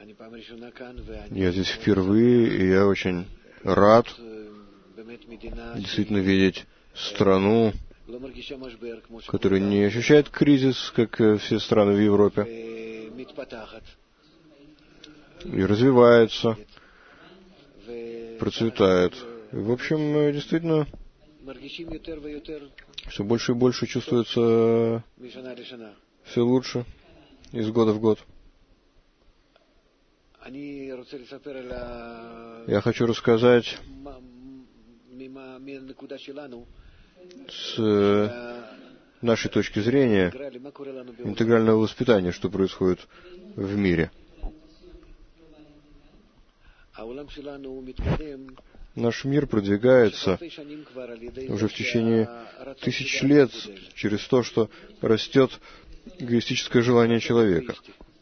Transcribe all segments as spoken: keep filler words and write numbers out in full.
Я здесь впервые, и я очень рад действительно видеть страну, которая не ощущает кризис, как все страны в Европе, и развивается, процветает. В общем, действительно, все больше и больше чувствуется все лучше из года в год. Я хочу рассказать с нашей точки зрения интегрального воспитания, что происходит в мире. Наш мир продвигается уже в течение тысяч лет через то, что растет эгоистическое желание человека.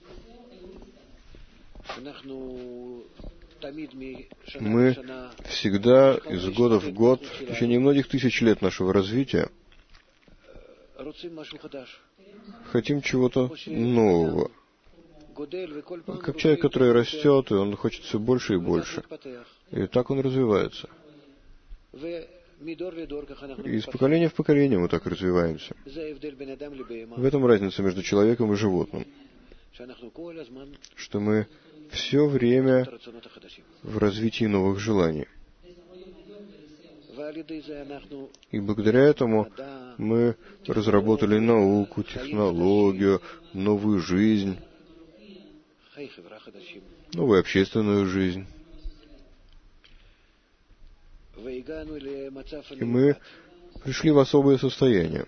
Мы всегда, из года в год, в течение многих тысяч лет нашего развития, хотим чего-то нового. Как человек, который растет, и он хочет все больше и больше. И так он развивается. И из поколения в поколение мы так развиваемся. В этом разница между человеком и животным. Что мы все время в развитии новых желаний. И благодаря этому мы разработали науку, технологию, новую жизнь, новую общественную жизнь. И мы пришли в особое состояние.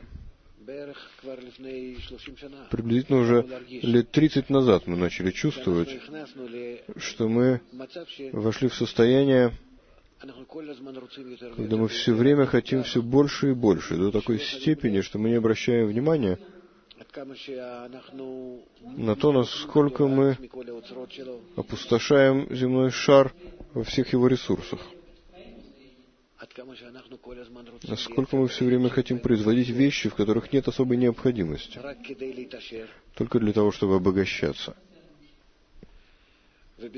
Приблизительно уже лет тридцать назад мы начали чувствовать, что мы вошли в состояние, когда мы все время хотим все больше и больше, до такой степени, что мы не обращаем внимания на то, насколько мы опустошаем земной шар во всех его ресурсах. Насколько мы все время хотим производить вещи, в которых нет особой необходимости, только для того, чтобы обогащаться. И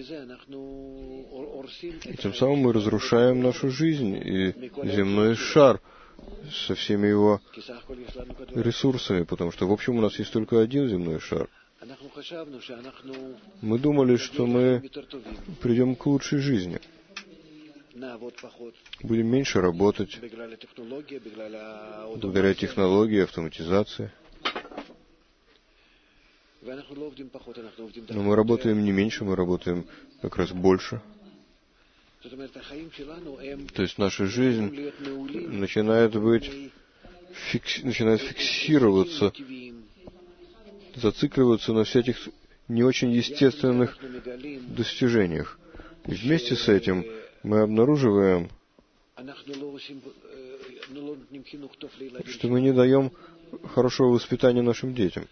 тем самым мы разрушаем нашу жизнь и земной шар со всеми его ресурсами, потому что, в общем, у нас есть только один земной шар. Мы думали, что мы придем к лучшей жизни. Будем меньше работать благодаря технологии, автоматизации. Но мы работаем не меньше, мы работаем как раз больше. То есть наша жизнь начинает быть, фикс, начинает фиксироваться, зацикливаться на всяких не очень естественных достижениях. И вместе с этим мы обнаруживаем, что мы не даем хорошего воспитания нашим детям.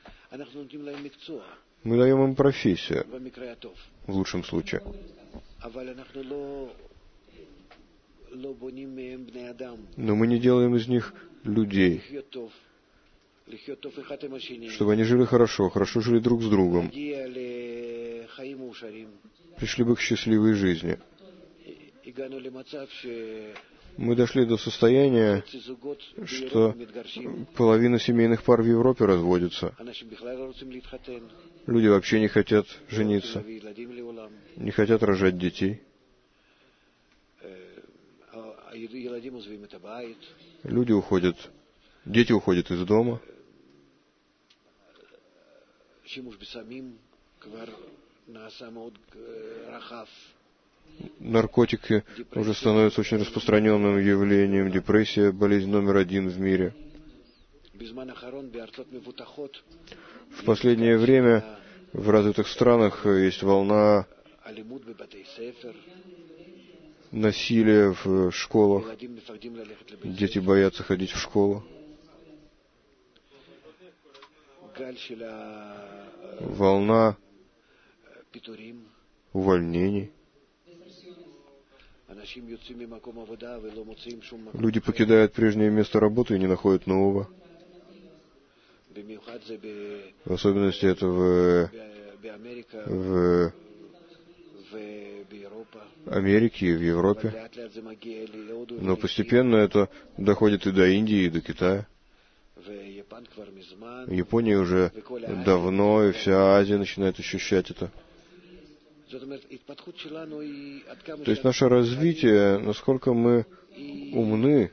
Мы даем им профессию, в лучшем случае. Но мы не делаем из них людей, чтобы они жили хорошо, хорошо жили друг с другом, пришли бы к счастливой жизни. Мы дошли до состояния, что половина семейных пар в Европе разводится. Люди вообще не хотят жениться, не хотят рожать детей. Люди уходят, дети уходят из дома. Наркотики уже становятся очень распространенным явлением. Депрессия — болезнь номер один в мире. В последнее время в развитых странах есть волна насилия в школах. Дети боятся ходить в школу. Волна увольнений. Люди покидают прежнее место работы и не находят нового. В особенности это в, в Америке и в Европе. Но постепенно это доходит и до Индии, и до Китая. Япония уже давно, и вся Азия начинает ощущать это. То есть наше развитие, насколько мы умны,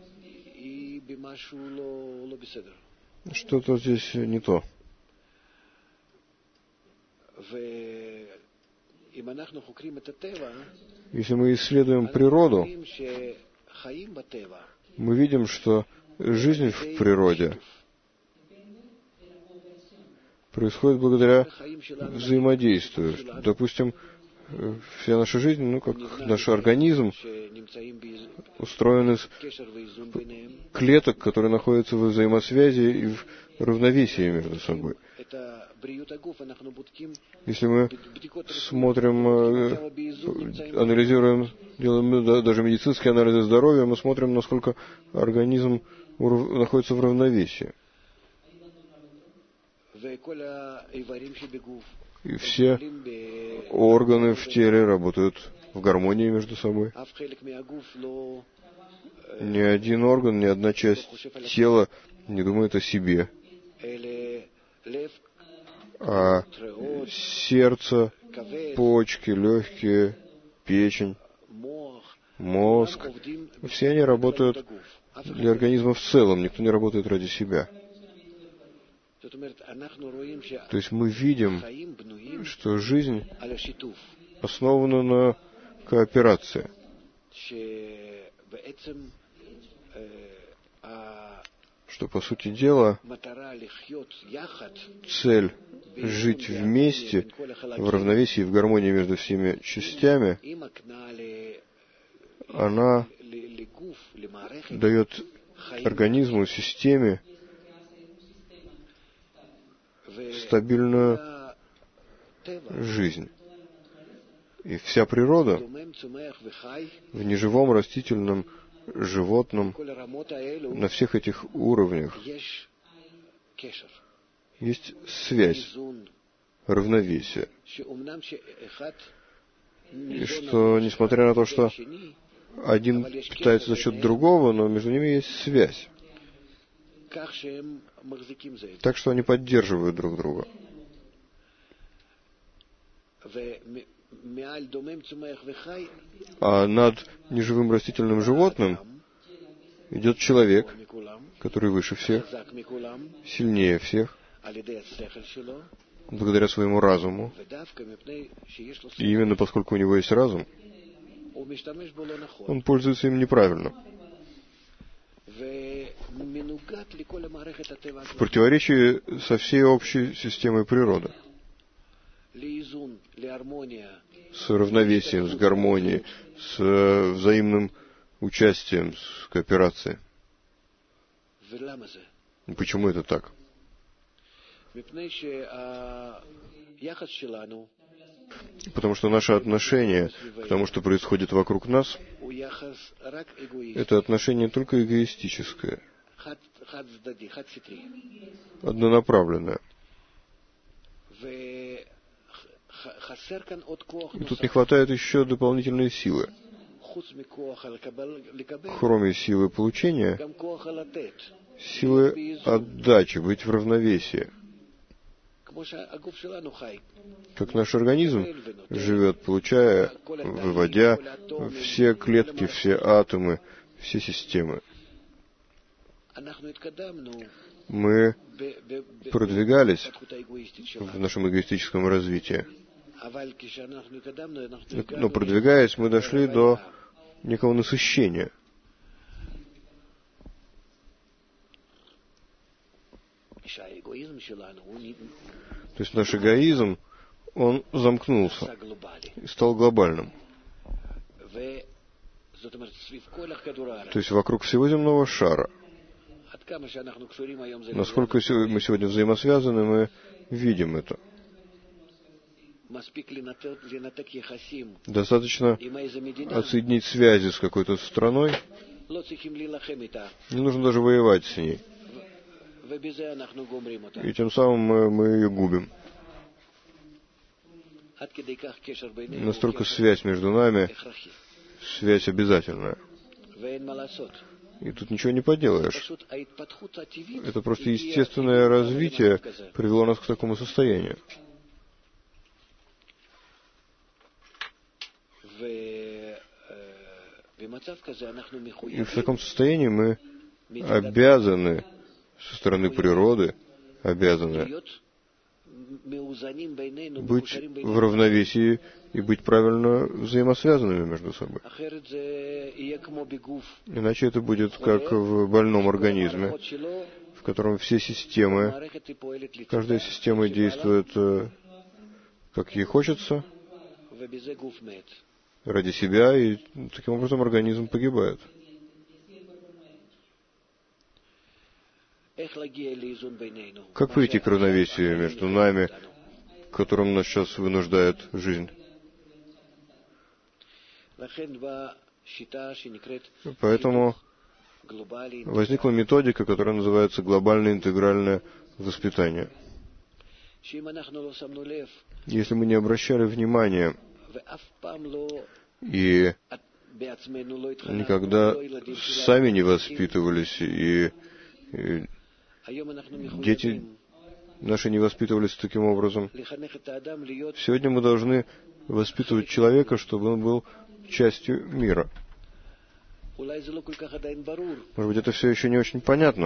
что-то здесь не то. Если мы исследуем природу, мы видим, что жизнь в природе происходит благодаря взаимодействию. Допустим, вся наша жизнь, ну, как наш организм, устроен из клеток, которые находятся в взаимосвязи и в равновесии между собой. Если мы смотрим, анализируем, делаем даже медицинские анализы здоровья, мы смотрим, насколько организм находится в равновесии. И все органы в теле работают в гармонии между собой. Ни один орган, ни одна часть тела не думает о себе. А сердце, почки, легкие, печень, мозг, все они работают для организма в целом, никто не работает ради себя. То есть мы видим, что жизнь основана на кооперации. Что, по сути дела, цель жить вместе, в равновесии, в гармонии между всеми частями, она дает организму, системе стабильную жизнь. И вся природа в неживом, растительном, животном, на всех этих уровнях есть связь, равновесие. И что, несмотря на то, что один питается за счет другого, но между ними есть связь. Так что они поддерживают друг друга. А над неживым растительным животным идет человек, который выше всех, сильнее всех, благодаря своему разуму. И именно поскольку у него есть разум, он пользуется им неправильно. В противоречии со всей общей системой природы, с равновесием, с гармонией, с взаимным участием, с кооперацией. Почему это так? Потому что наше отношение к тому, что происходит вокруг нас, это отношение только эгоистическое, однонаправленное. И тут не хватает еще дополнительной силы. Кроме силы получения, силы отдачи, быть в равновесии. Как наш организм живет, получая, выводя все клетки, все атомы, все системы. Мы продвигались в нашем эгоистическом развитии. Но продвигаясь, мы дошли до некого насыщения. То есть наш эгоизм, он замкнулся и стал глобальным. То есть вокруг всего земного шара. Насколько мы сегодня взаимосвязаны, мы видим это. Достаточно отсоединить связи с какой-то страной, не нужно даже воевать с ней. И тем самым мы, мы ее губим. настолько связь между нами, связь обязательная. И тут ничего не поделаешь. Это просто естественное развитие привело нас к такому состоянию. И в таком состоянии мы обязаны, со стороны природы, обязаны быть в равновесии и быть правильно взаимосвязанными между собой. Иначе это будет как в больном организме, в котором все системы, каждая система действует как ей хочется, ради себя, и таким образом организм погибает. Как прийти к равновесию между нами, к которому нас сейчас вынуждает жизнь? Поэтому возникла методика, которая называется глобальное интегральное воспитание. Если мы не обращали внимания и никогда сами не воспитывались, и, и дети наши не воспитывались таким образом, сегодня мы должны воспитывать человека, чтобы он был частью мира. Может быть, это все еще не очень понятно,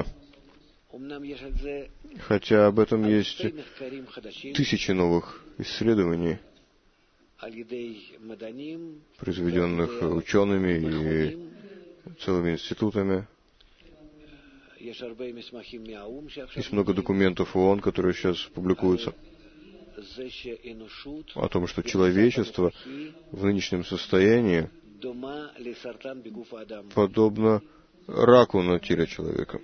хотя об этом есть тысячи новых исследований, произведенных учеными и целыми институтами. Есть много документов ООН, которые сейчас публикуются, о том, что человечество в нынешнем состоянии подобно раку на теле человека.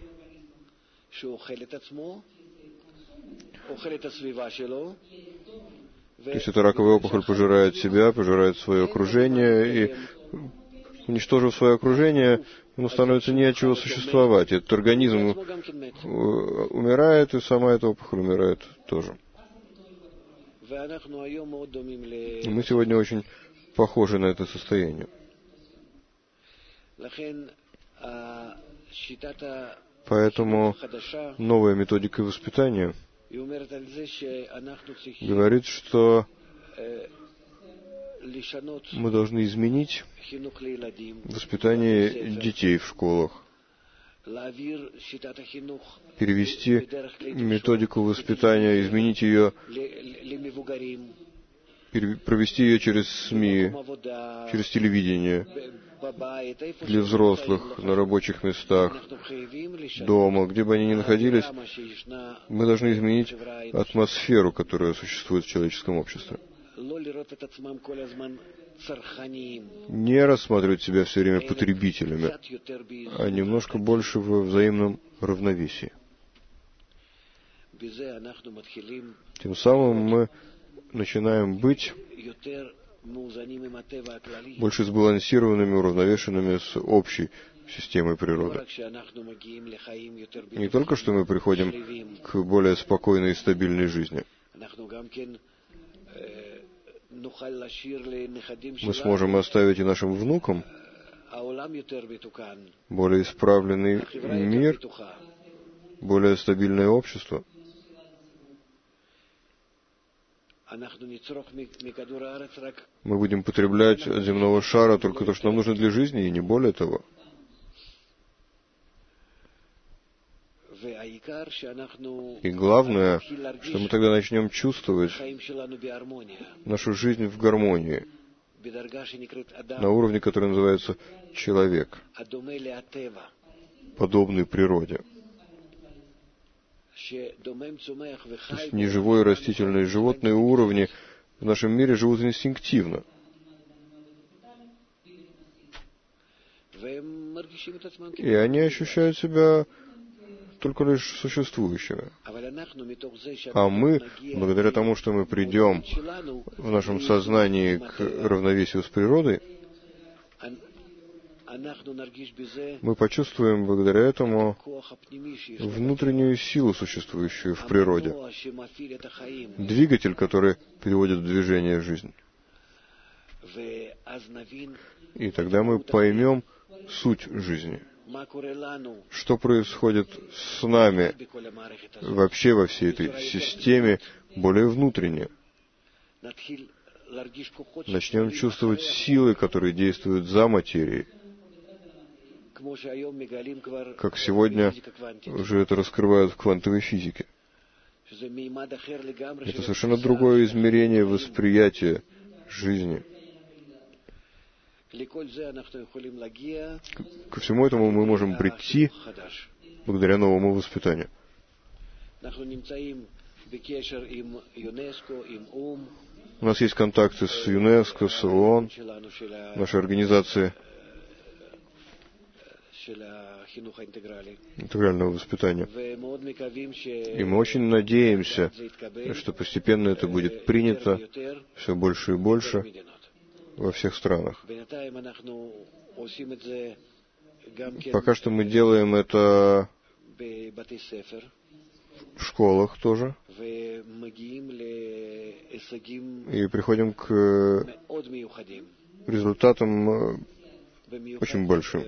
То есть эта раковая опухоль пожирает себя, пожирает свое окружение, и, уничтожив свое окружение, ему становится не от чего существовать. Этот организм умирает, и сама эта опухоль умирает тоже. И мы сегодня очень похожи на это состояние. Поэтому новая методика воспитания говорит, что мы должны изменить воспитание детей в школах, перевести методику воспитания, изменить ее, провести ее через СМИ, через телевидение, для взрослых, на рабочих местах, дома, где бы они ни находились. Мы должны изменить атмосферу, которая существует в человеческом обществе. Не рассматривать себя все время потребителями, а немножко больше во взаимном равновесии. Тем самым мы начинаем быть больше сбалансированными, уравновешенными с общей системой природы. Не только что мы приходим к более спокойной и стабильной жизни, мы сможем оставить и нашим внукам более исправленный мир, более стабильное общество. Мы будем потреблять от земного шара только то, что нам нужно для жизни, и не более того. И главное, что мы тогда начнем чувствовать нашу жизнь в гармонии, на уровне, который называется человек, подобный природе. То есть неживой, растительный и животный уровни в нашем мире живут инстинктивно. И они ощущают себя только лишь существующими. А мы, благодаря тому, что мы придем в нашем сознании к равновесию с природой, мы почувствуем благодаря этому внутреннюю силу, существующую в природе, двигатель, который приводит в движение жизнь. И тогда мы поймем суть жизни. Что происходит с нами вообще во всей этой системе, более внутренне. Начнем чувствовать силы, которые действуют за материей. Как сегодня уже это раскрывают в квантовой физике. Это совершенно другое измерение восприятия жизни. Ко всему этому мы можем прийти благодаря новому воспитанию. У нас есть контакты с ЮНЕСКО, с ООН, нашей организации интегрального воспитания. И мы очень надеемся, что постепенно это будет принято все больше и больше во всех странах. Пока что мы делаем это в школах тоже. И приходим к результатам очень большим.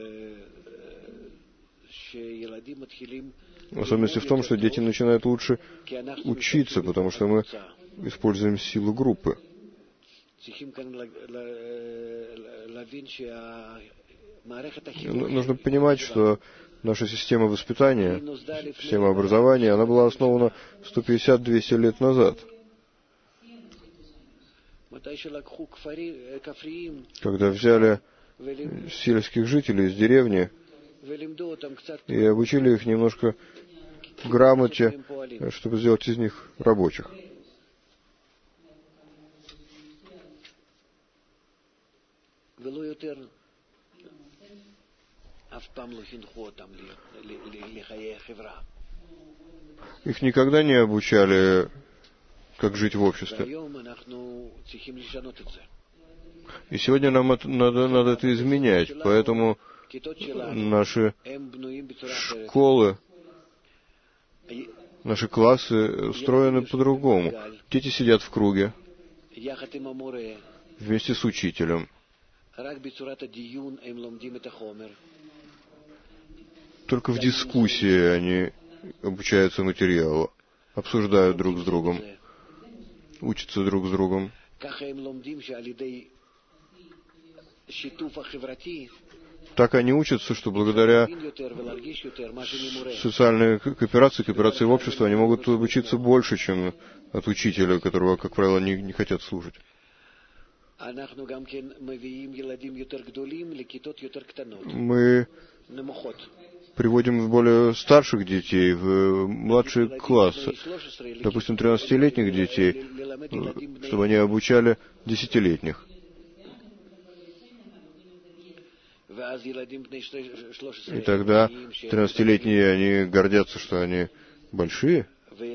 Особенность в том, что дети начинают лучше учиться, потому что мы используем силу группы. Нужно понимать, что наша система воспитания, система образования, она была основана сто пятьдесят - двести лет назад. Когда взяли сельских жителей из деревни и обучили их немножко грамоте, чтобы сделать из них рабочих. Их никогда не обучали, как жить в обществе. И сегодня нам это, надо, надо это изменять, поэтому наши школы, наши классы устроены по-другому. Дети сидят в круге вместе с учителем. Только в дискуссии они обучаются материалу, обсуждают друг с другом, учатся друг с другом. Так они учатся, что благодаря социальной кооперации, кооперации в обществе, они могут обучиться больше, чем от учителя, которого, как правило, не, не хотят слушать. Мы приводим более старших детей в младшие классы, допустим, тринадцатилетних детей, чтобы они обучали десятилетних. И тогда тринадцатилетние, они гордятся, что они большие,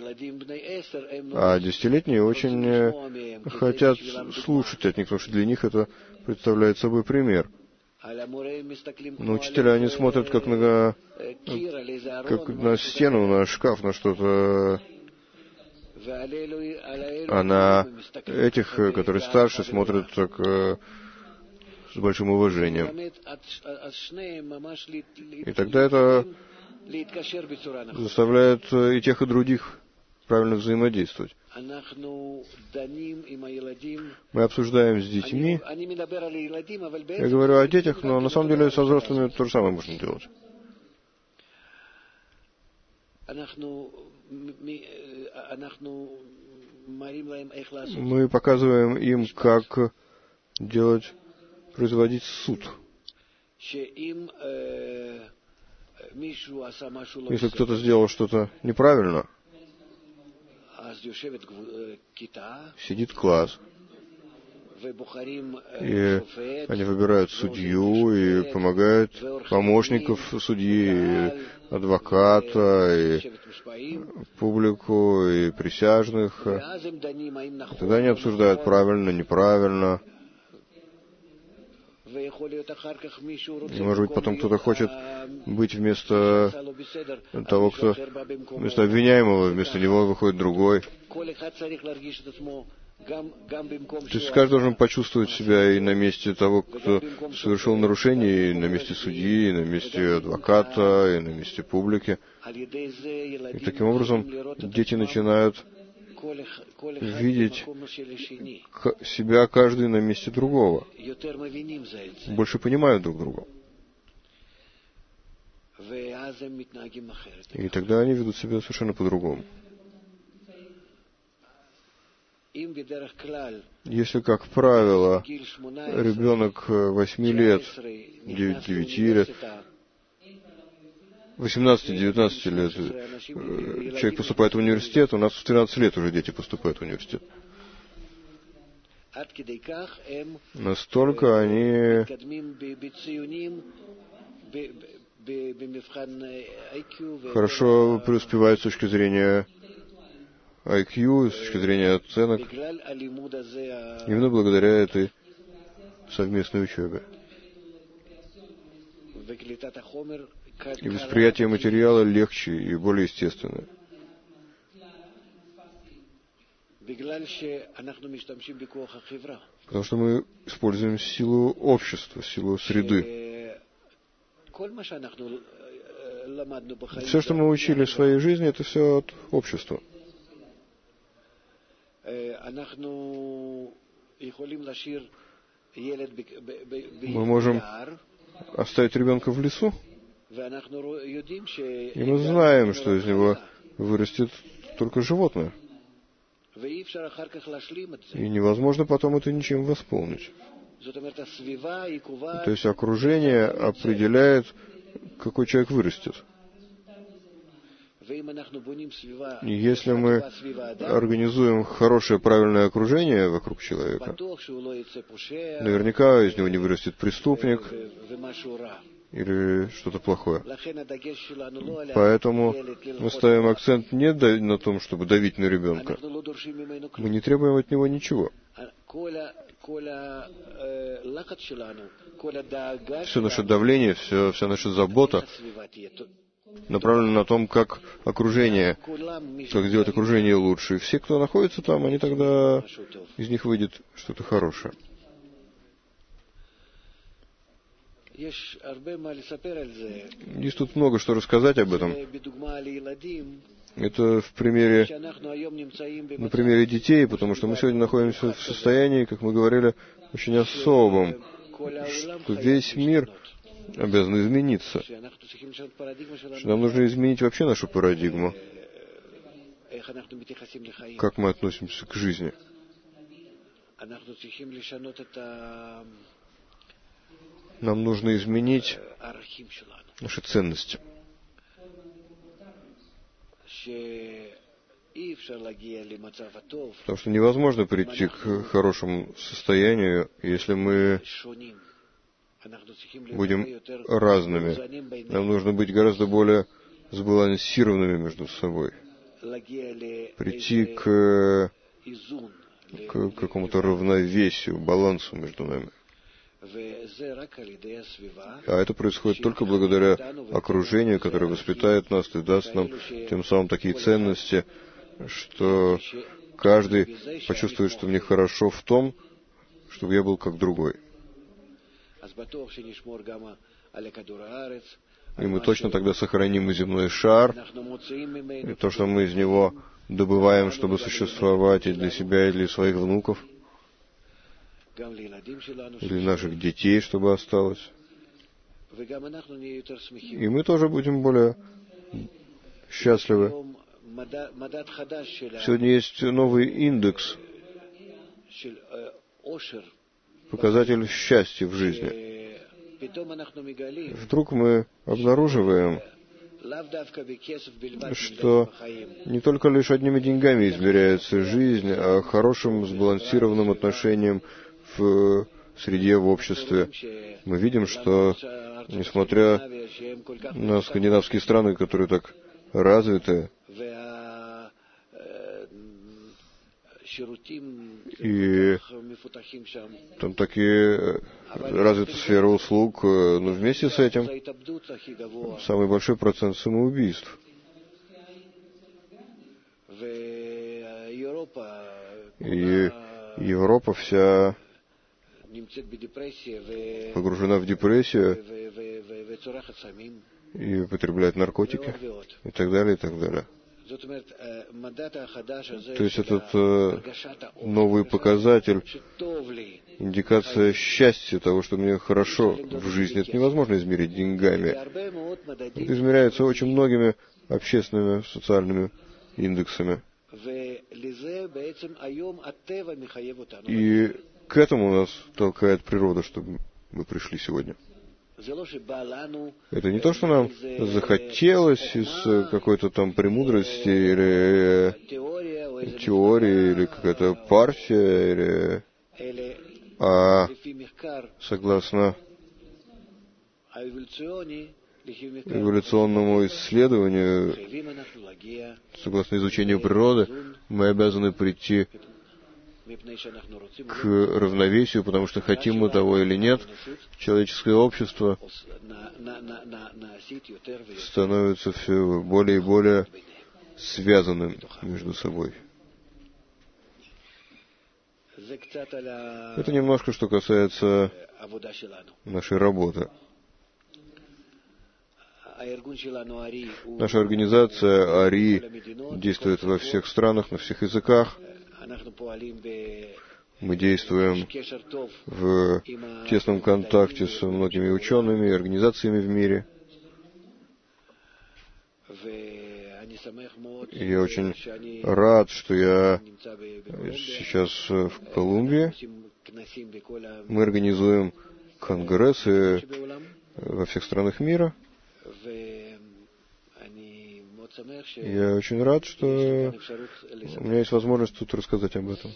а десятилетние очень хотят слушать от них, потому что для них это представляет собой пример. Но учителя, они смотрят как на, как на стену, на шкаф, на что-то. А на этих, которые старше, смотрят так с большим уважением. И тогда это заставляет и тех, и других правильно взаимодействовать. Мы обсуждаем с детьми. Я говорю о детях, но на самом деле со взрослыми то же самое можно делать. Мы показываем им, как делать, производить суд. Если кто-то сделал что-то неправильно, сидит класс, и они выбирают судью и помогают помощников судьи, и адвоката, и публику, и присяжных. Тогда они обсуждают правильно, неправильно. И, может быть, потом кто-то хочет быть вместо того, кто вместо обвиняемого, вместо него выходит другой. То есть каждый должен почувствовать себя и на месте того, кто совершил нарушение, и на месте судьи, и на месте адвоката, и на месте публики. И таким образом дети начинают видеть себя каждый на месте другого, больше понимают друг друга. И тогда они ведут себя совершенно по-другому. Если, как правило, ребенок восьми лет, девяти лет, восемнадцати-девятнадцати лет человек поступает в университет, у нас в тринадцать лет уже дети поступают в университет. Настолько они хорошо преуспевают с точки зрения ай кью, с точки зрения оценок, именно благодаря этой совместной учебе. И восприятие материала легче и более естественное. Потому что мы используем силу общества, силу среды. Все, что мы учили в своей жизни, это все от общества. Мы можем оставить ребенка в лесу, и мы знаем, что из него вырастет только животное. И невозможно потом это ничем восполнить. То есть окружение определяет, какой человек вырастет. И если мы организуем хорошее, правильное окружение вокруг человека, наверняка из него не вырастет преступник или что-то плохое. Поэтому мы ставим акцент не на том, чтобы давить на ребенка. Мы не требуем от него ничего. Все наше давление, все, вся наша забота направлена на том, как окружение, как сделать окружение лучше. И все, кто находится там, они тогда, из них выйдет что-то хорошее. Есть тут много что рассказать об этом. Это в примере, на примере детей, потому что мы сегодня находимся в состоянии, как мы говорили, очень особом, что весь мир обязан измениться. Что нам нужно изменить вообще нашу парадигму. Как мы относимся к жизни. Нам нужно изменить наши ценности. Потому что невозможно прийти к хорошему состоянию, если мы будем разными. Нам нужно быть гораздо более сбалансированными между собой. Прийти к, к какому-то равновесию, балансу между нами. А это происходит только благодаря окружению, которое воспитает нас и даст нам тем самым такие ценности, что каждый почувствует, что мне хорошо в том, чтобы я был как другой. И мы точно тогда сохраним и земной шар, и то, что мы из него добываем, чтобы существовать и для себя, и для своих внуков, и для наших детей, чтобы осталось. И мы тоже будем более счастливы. Сегодня есть новый индекс, показатель счастья в жизни. Вдруг мы обнаруживаем, что не только лишь одними деньгами измеряется жизнь, а хорошим сбалансированным отношением в среде, в обществе. Мы видим, что, несмотря на скандинавские страны, которые так развиты, И там такие развита сфера услуг, но вместе с этим самый большой процент самоубийств. И Европа вся погружена в депрессию и употребляет наркотики и так далее, и так далее. То есть этот э, новый показатель, индикация счастья, того, что мне хорошо в жизни, это невозможно измерить деньгами. Это измеряется очень многими общественными, социальными индексами. И к этому нас толкает природа, чтобы мы пришли сегодня. Это не то, что нам захотелось из какой-то там премудрости или теории, или какая-то партия, или... а согласно эволюционному исследованию, согласно изучению природы, мы обязаны прийти к равновесию, потому что хотим мы того или нет, человеческое общество становится все более и более связанным между собой. Это немножко, что касается нашей работы. Наша организация АРИ действует во всех странах, на всех языках. Мы действуем в тесном контакте с многими учеными и организациями в мире. И я очень рад, что я сейчас в Колумбии. Мы организуем конгрессы во всех странах мира. Я очень рад, что у меня есть возможность тут рассказать об этом.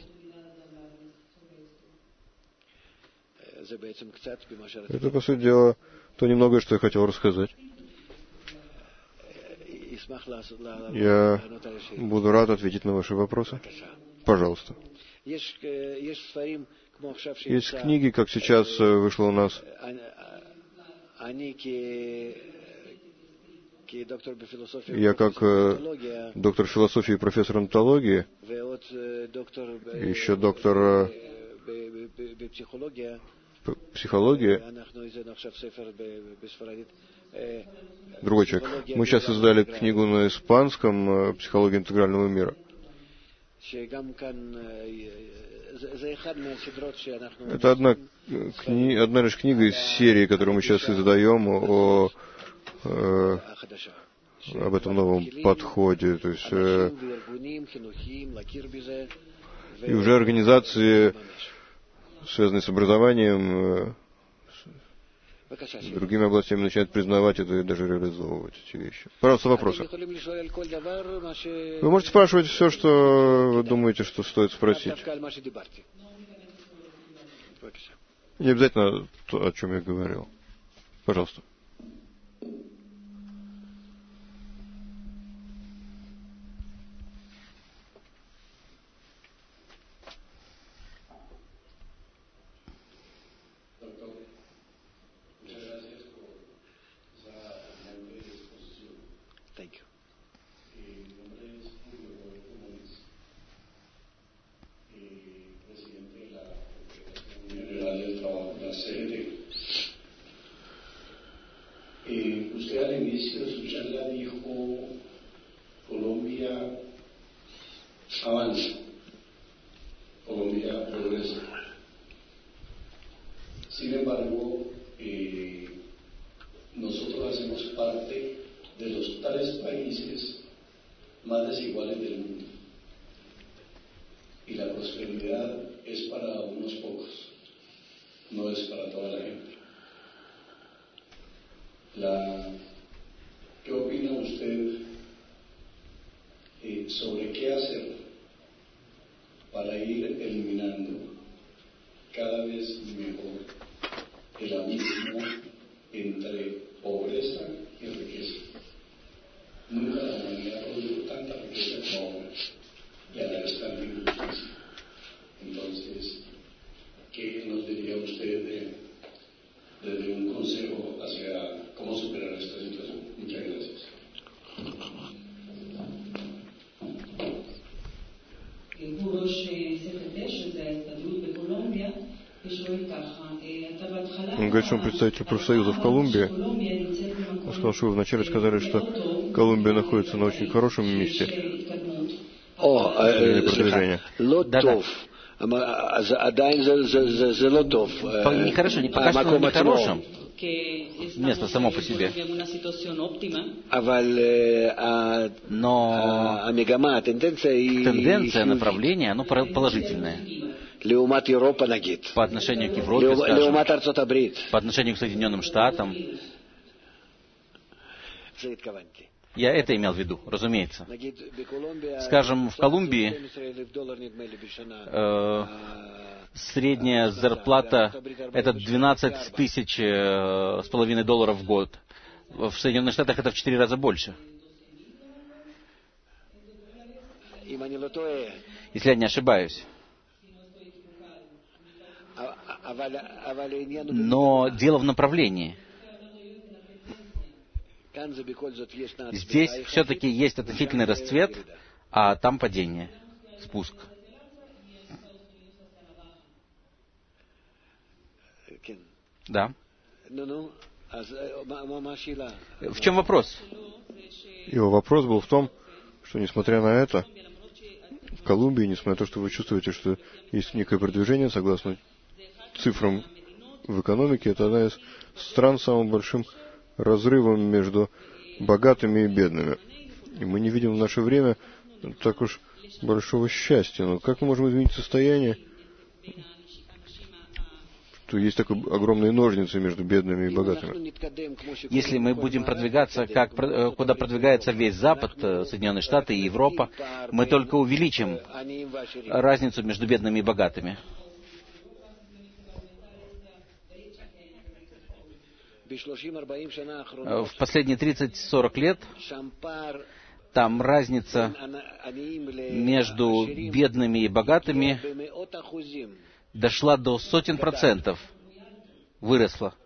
Это, по сути дела, то немногое, что я хотел рассказать. Я буду рад ответить на ваши вопросы. Пожалуйста. Есть книги, как сейчас вышло у нас. Я как э, доктор философии и профессор онтологии, еще доктор психологии, другой человек. Мы сейчас издали книгу на испанском «Психология интегрального мира». Это одна, кни... одна лишь книга из серии, которую мы сейчас издаем о, о, об этом новом подходе. То есть, э... и уже организации, связанные с образованием, с другими областями, начинают признавать это и даже реализовывать эти вещи. Пожалуйста, вопросы. Вы можете спрашивать все, что вы думаете, что стоит спросить. Не обязательно то, о чем я говорил. Пожалуйста. Он говорит, что он представитель профсоюза в Колумбии. Он сказал, что вы вначале сказали, что Колумбия находится на очень хорошем месте. О, продвижения. Да-да. Нехорошо, не пока что нехорошим. Место само по себе. Но тенденция, направление, оно положительное. По отношению к Европе, скажем, по отношению к Соединенным Штатам. Я это имел в виду, разумеется. Скажем, в Колумбии э, средняя зарплата это двенадцать тысяч э, с половиной долларов в год. В Соединенных Штатах это в четыре раза больше. Если я не ошибаюсь. Но дело в направлении. Здесь все-таки есть относительный расцвет, а там падение, спуск. Да. В чем вопрос? Его вопрос был в том, что несмотря на это, в Колумбии, несмотря на то, что вы чувствуете, что есть некое продвижение, согласно цифрам в экономике, это одна из стран с самым большим разрывом между богатыми и бедными. И мы не видим в наше время так уж большого счастья. Но как мы можем изменить состояние, что есть такой огромные ножницы между бедными и богатыми? Если мы будем продвигаться, как, куда продвигается весь Запад, Соединенные Штаты и Европа, мы только увеличим разницу между бедными и богатыми. В последние тридцать-сорок лет там разница между бедными и богатыми дошла до сотен процентов, выросла.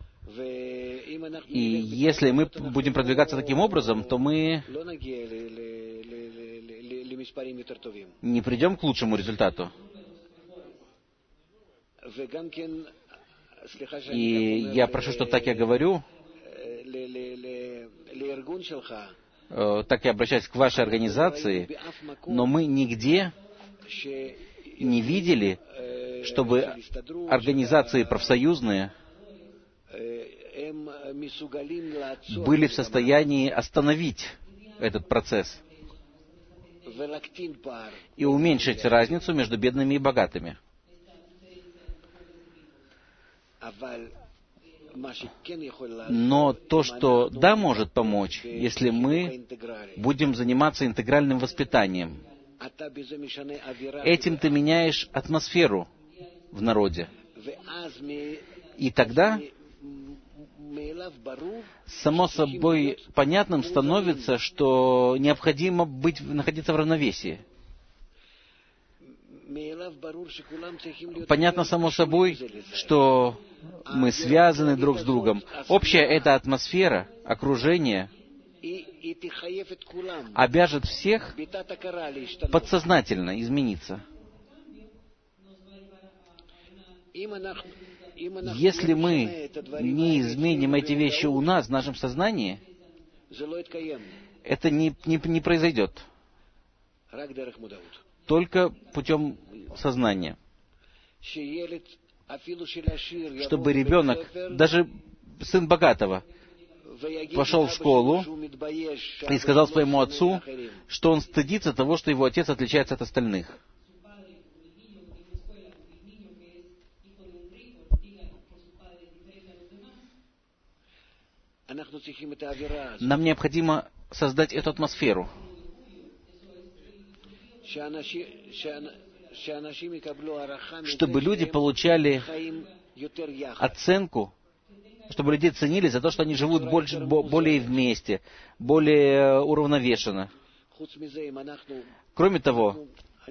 И если мы будем продвигаться таким образом, то мы не придем к лучшему результату. И я прошу, что так я говорю, так я обращаюсь к вашей организации, но мы нигде не видели, чтобы организации профсоюзные были в состоянии остановить этот процесс и уменьшить разницу между бедными и богатыми. Но то, что да, может помочь, если мы будем заниматься интегральным воспитанием. Этим ты меняешь атмосферу в народе. И тогда само собой понятным становится, что необходимо быть, находиться в равновесии. Понятно само собой, что мы связаны друг с другом. Общая эта атмосфера, окружение обяжет всех подсознательно измениться. Если мы не изменим эти вещи у нас, в нашем сознании, это не, не, не произойдет. Только путем сознания. Чтобы ребенок, даже сын богатого, пошел в школу и сказал своему отцу, что он стыдится того, что его отец отличается от остальных. Нам необходимо создать эту атмосферу, чтобы люди получали оценку, чтобы люди ценили за то, что они живут больше, более вместе, более уравновешенно. Кроме того,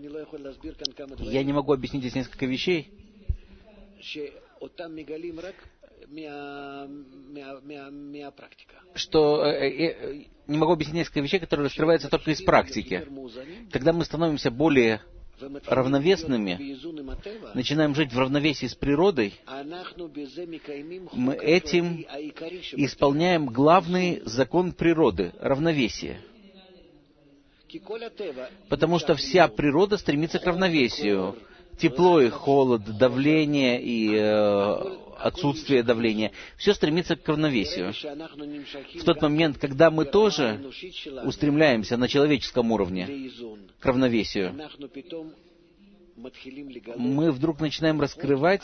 я не могу объяснить здесь несколько вещей, что э, э, не могу объяснить несколько вещей, которые раскрываются только из практики. Когда мы становимся более равновесными, начинаем жить в равновесии с природой, мы этим исполняем главный закон природы — равновесие. Потому что вся природа стремится к равновесию. Тепло и холод, давление и э, отсутствие давления. Все стремится к равновесию. В тот момент, когда мы тоже устремляемся на человеческом уровне к равновесию, мы вдруг начинаем раскрывать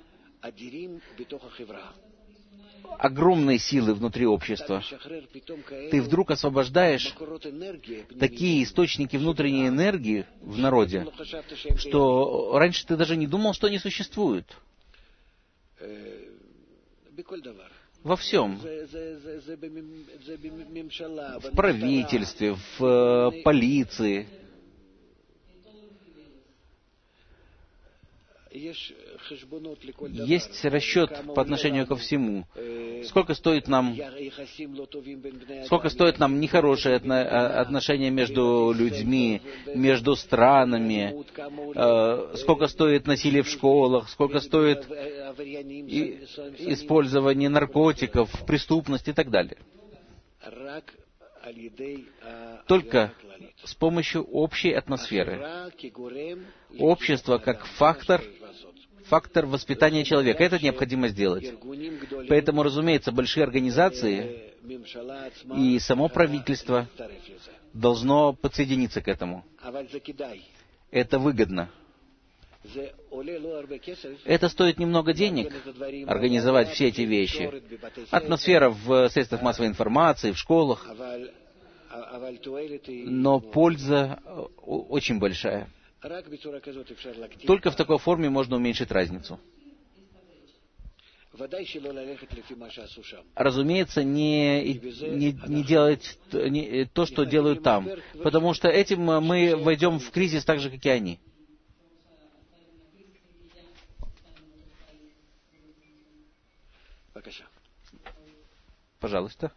огромные силы внутри общества. Ты вдруг освобождаешь такие источники внутренней энергии в народе, что раньше ты даже не думал, что они существуют. Во всем. В правительстве, в полиции. Есть расчет по отношению ко всему. Сколько стоит нам, сколько стоит нам нехорошие отношения между людьми, между странами, сколько стоит насилие в школах, сколько стоит использование наркотиков, преступность и так далее. Только с помощью общей атмосферы. Общество как фактор, фактор воспитания человека. Это необходимо сделать. Поэтому, разумеется, большие организации и само правительство должно подсоединиться к этому. Это выгодно. Это стоит немного денег, организовать все эти вещи. Атмосфера в средствах массовой информации, в школах. Но польза очень большая. Только в такой форме можно уменьшить разницу. Разумеется, не, не, не делать не, то, что делают там. Потому что этим мы войдем в кризис так же, как и они. Пожалуйста.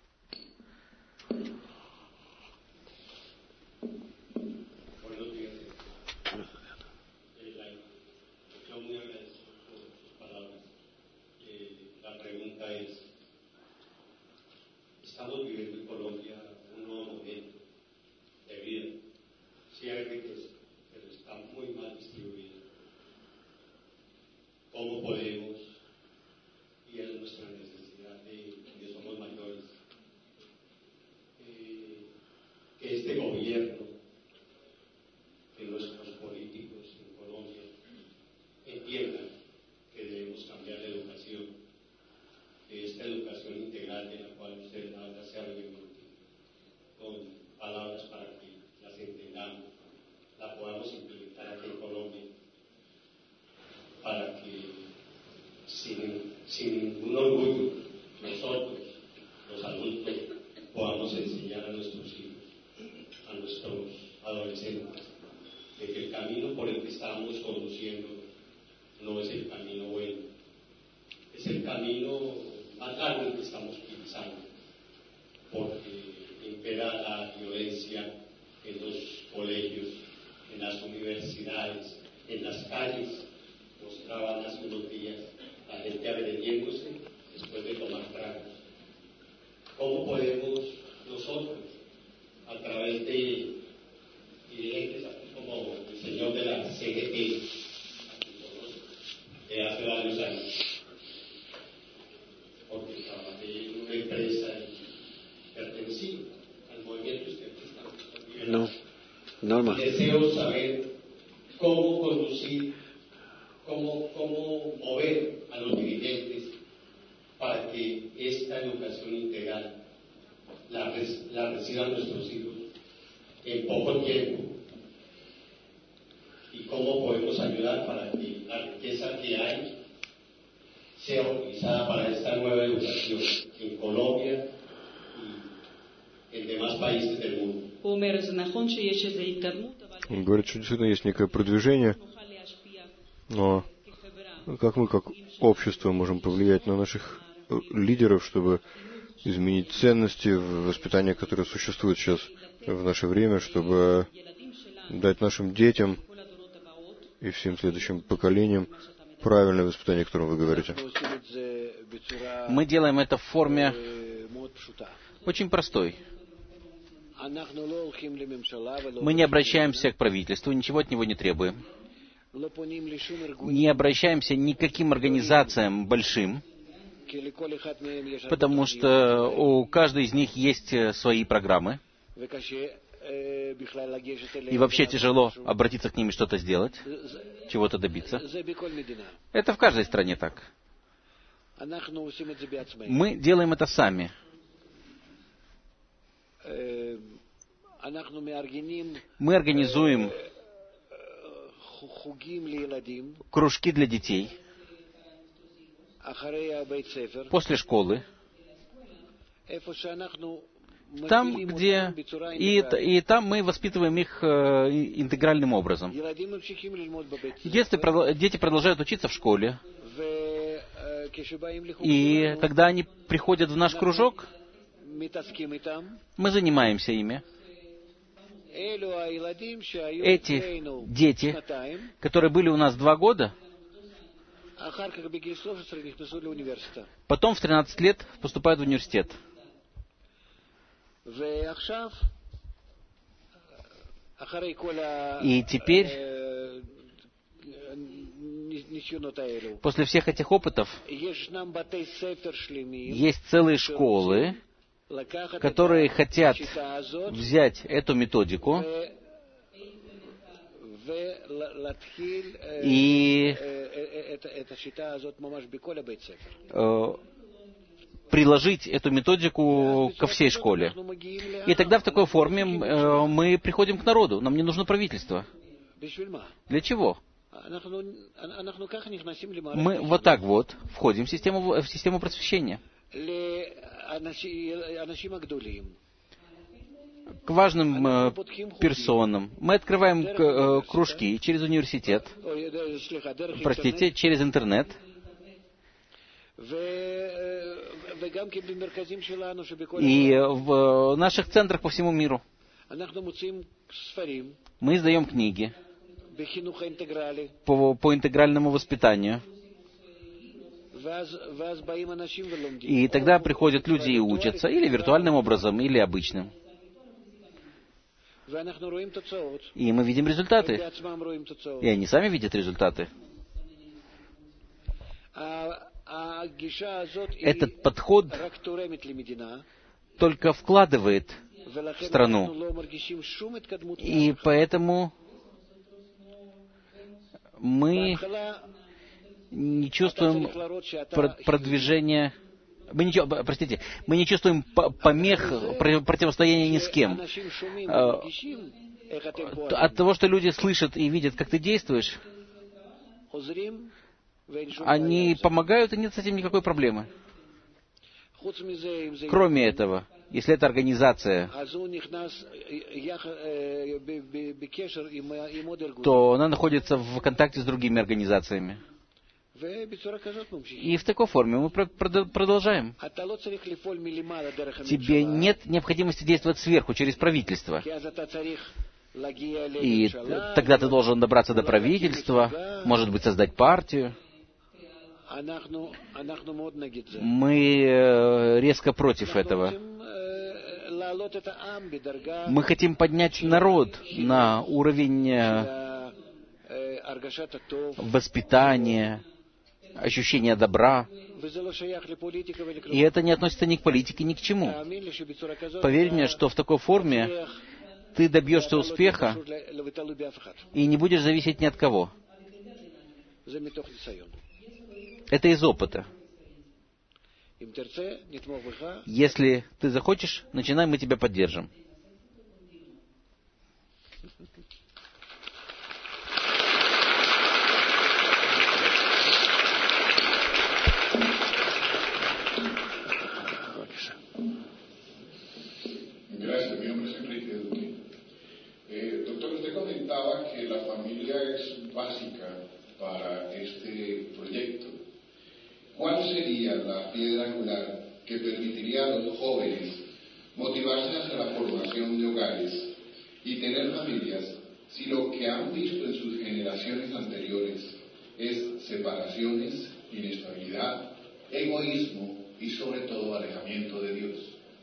Estamos viviendo en Colombia un nuevo momento de vida. Sí hay ricos, pero está muy mal distribuido. ¿Cómo podemos, y es nuestra necesidad de que somos mayores, eh, que este gobierno, que nuestros políticos en Colombia entiendan que debemos cambiar la educación? Esta educación integral de la cual usted ahora se habla con palabras para que las entendamos, la podamos implementar aquí en Colombia, para que sin, sin ningún orgullo nosotros, los adultos, podamos enseñar a nuestros hijos, a nuestros adolescentes, de que el camino por el que estamos conduciendo no es el camino bueno, es el camino más largo que estamos utilizando, porque impera la violencia en los colegios, en las universidades, en las calles. Mostraban hace unos días la gente agrediéndose después de tomar tragos. ¿Cómo podemos nosotros, a través de dirigentes así como el señor de la C G T, de hace varios años, porque trabajé en una empresa y pertenecí al movimiento estudiantil. No, normal. Deseo saber cómo conducir, cómo, cómo mover a los dirigentes para que esta educación integral la, la reciban nuestros hijos en poco tiempo, y cómo podemos ayudar para que la riqueza que hay sea utilizada para esta nueva educación en Colombia y en demás países del mundo. Он говорит, что действительно есть некое продвижение, но как мы, как общество, можем повлиять на наших лидеров, чтобы изменить ценности воспитания, которые существуют сейчас в наше время, чтобы дать нашим детям и всем следующим поколениям правильное воспитание, о котором вы говорите? Мы делаем это в форме очень простой. Мы не обращаемся к правительству, ничего от него не требуем. Не обращаемся ни к каким организациям большим, потому что у каждой из них есть свои программы. И вообще тяжело обратиться к ним и что-то сделать, чего-то добиться. Это в каждой стране так. Мы делаем это сами. Мы организуем кружки для детей после школы, там, где... И, и там мы воспитываем их э, интегральным образом. Детство, дети продолжают учиться в школе. И когда они приходят в наш кружок, мы занимаемся ими. Эти дети, которые были у нас два года, потом в тринадцать лет поступают в университет. И теперь, после всех этих опытов, есть целые школы, которые хотят взять эту методику и э, приложить эту методику ко всей школе. И тогда в такой форме э, мы приходим к народу. Нам не нужно правительство. Для чего? Мы вот так вот входим в систему, в систему просвещения. К важным э, персонам. Мы открываем э, кружки через университет, простите, через интернет. И в наших центрах по всему миру. Мы издаем книги по, по интегральному воспитанию. И тогда приходят люди и учатся, или виртуальным образом, или обычным. И мы видим результаты. И они сами видят результаты. Этот подход только вкладывает в страну. И поэтому мы не чувствуем продвижения... Мы не, простите, мы не чувствуем помех противостояния ни с кем. От того, что люди слышат и видят, как ты действуешь, они помогают, и нет с этим никакой проблемы. Кроме этого, если это организация, то она находится в контакте с другими организациями. И в такой форме мы продолжаем. Тебе нет необходимости действовать сверху, через правительство. И тогда ты должен добраться до правительства, может быть, создать партию. Мы резко против этого. Мы хотим поднять народ на уровень воспитания, ощущения добра. И это не относится ни к политике, ни к чему. Поверь мне, что в такой форме ты добьешься успеха и не будешь зависеть ни от кого. Это из опыта. Если ты захочешь, начинай, мы тебя поддержим. Gracias, mi nombre es Enrique Duque. Eh, doctor, usted comentaba que la familia es básica para este proyecto. ¿Cuál sería la piedra angular que permitiría a los jóvenes motivarse hacia la formación de hogares y tener familias si lo que han visto en sus generaciones anteriores es separaciones, inestabilidad, egoísmo y sobre todo alejamiento de Dios.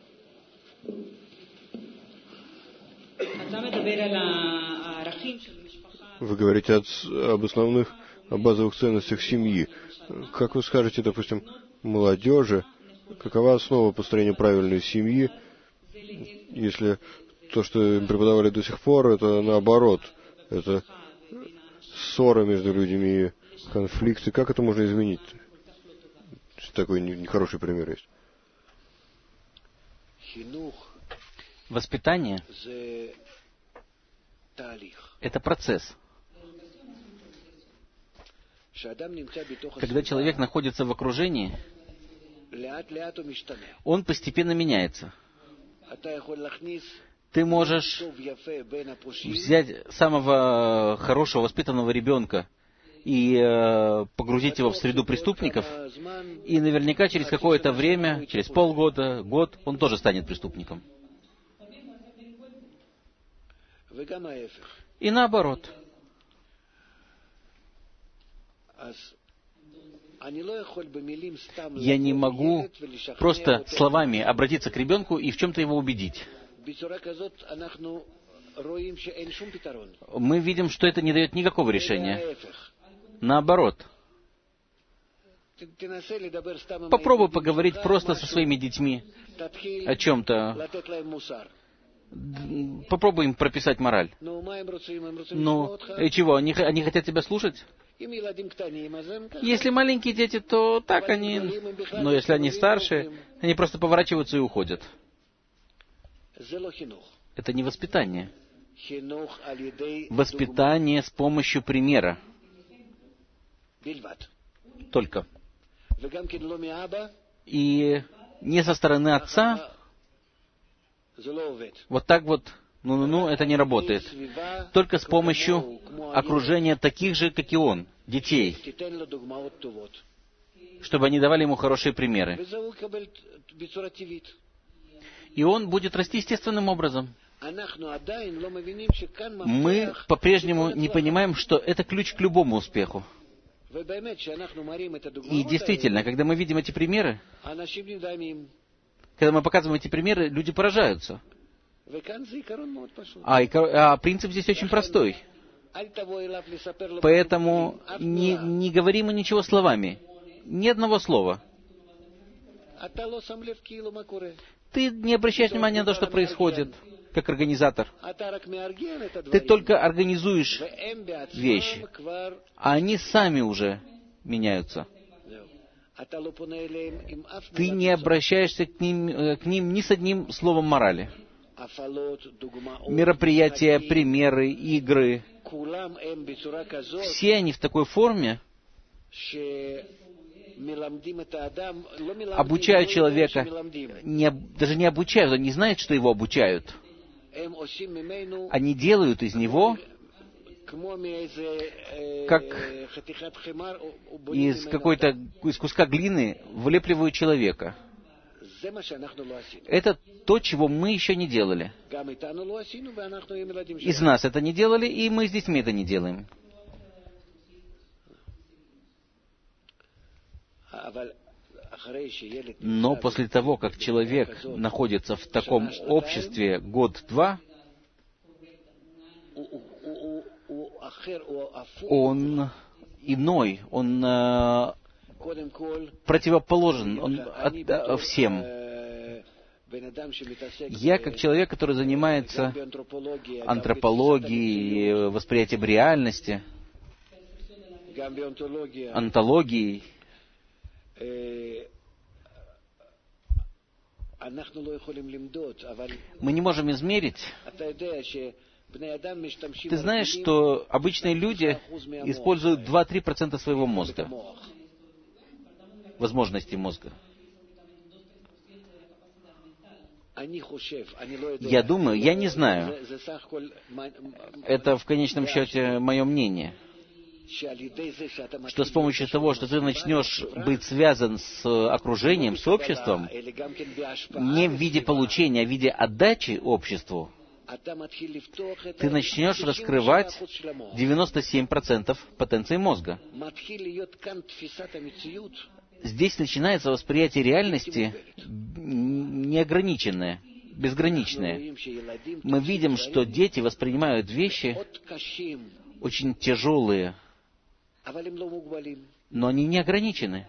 Вы говорите об основных, о базовых ценностях семьи. Как вы скажете, допустим, молодежи, какова основа построения правильной семьи, если то, что им преподавали до сих пор, это наоборот, это ссоры между людьми, конфликты. Как это можно изменить? Такой нехороший пример есть. Воспитание — это процесс. Когда человек находится в окружении, он постепенно меняется. Ты можешь взять самого хорошего воспитанного ребенка и э, погрузить его в среду преступников, и наверняка через какое-то время, через полгода, год, он тоже станет преступником. И наоборот. Я не могу просто словами обратиться к ребенку и в чем-то его убедить. Мы видим, что это не дает никакого решения. Наоборот. Попробуй поговорить просто со своими детьми о чем-то. Попробуй им прописать мораль. Ну, и чего, они, они хотят тебя слушать? Если маленькие дети, то так они... Но если они старше, они просто поворачиваются и уходят. Это не воспитание. Воспитание с помощью примера. Только. И не со стороны отца. Вот так вот, ну-ну-ну, это не работает. Только с помощью окружения таких же, как и он, детей. Чтобы они давали ему хорошие примеры. И он будет расти естественным образом. Мы по-прежнему не понимаем, что это ключ к любому успеху. И действительно, когда мы видим эти примеры, когда мы показываем эти примеры, люди поражаются. А, и, а принцип здесь очень простой. Поэтому не, не говори ему ничего словами. Ни одного слова. Ты не обращаешь внимания на то, что происходит, как организатор. Ты только организуешь вещи, а они сами уже меняются. Ты не обращаешься к ним, к ним ни с одним словом морали. Мероприятия, примеры, игры. Все они в такой форме обучают человека, не, даже не обучают, они не знают, что его обучают. Они делают из него как из какой-то, из куска глины вылепливают человека. Это то, чего мы еще не делали. Из нас это не делали, и мы с детьми это не делаем. Но после того, как человек находится в таком обществе год-два, он иной, он э, противоположен он от, от, всем. Я, как человек, который занимается антропологией, восприятием реальности, онтологией, мы не можем измерить. Ты знаешь, что обычные люди используют два-три процента своего мозга, возможностей мозга. Я думаю, я не знаю. Это в конечном счете мое мнение, что с помощью того, что ты начнешь быть связан с окружением, с обществом, не в виде получения, а в виде отдачи обществу, ты начнешь раскрывать девяносто семь процентов потенции мозга. Здесь начинается восприятие реальности неограниченное, безграничное. Мы видим, что дети воспринимают вещи очень тяжелые, но они не ограничены.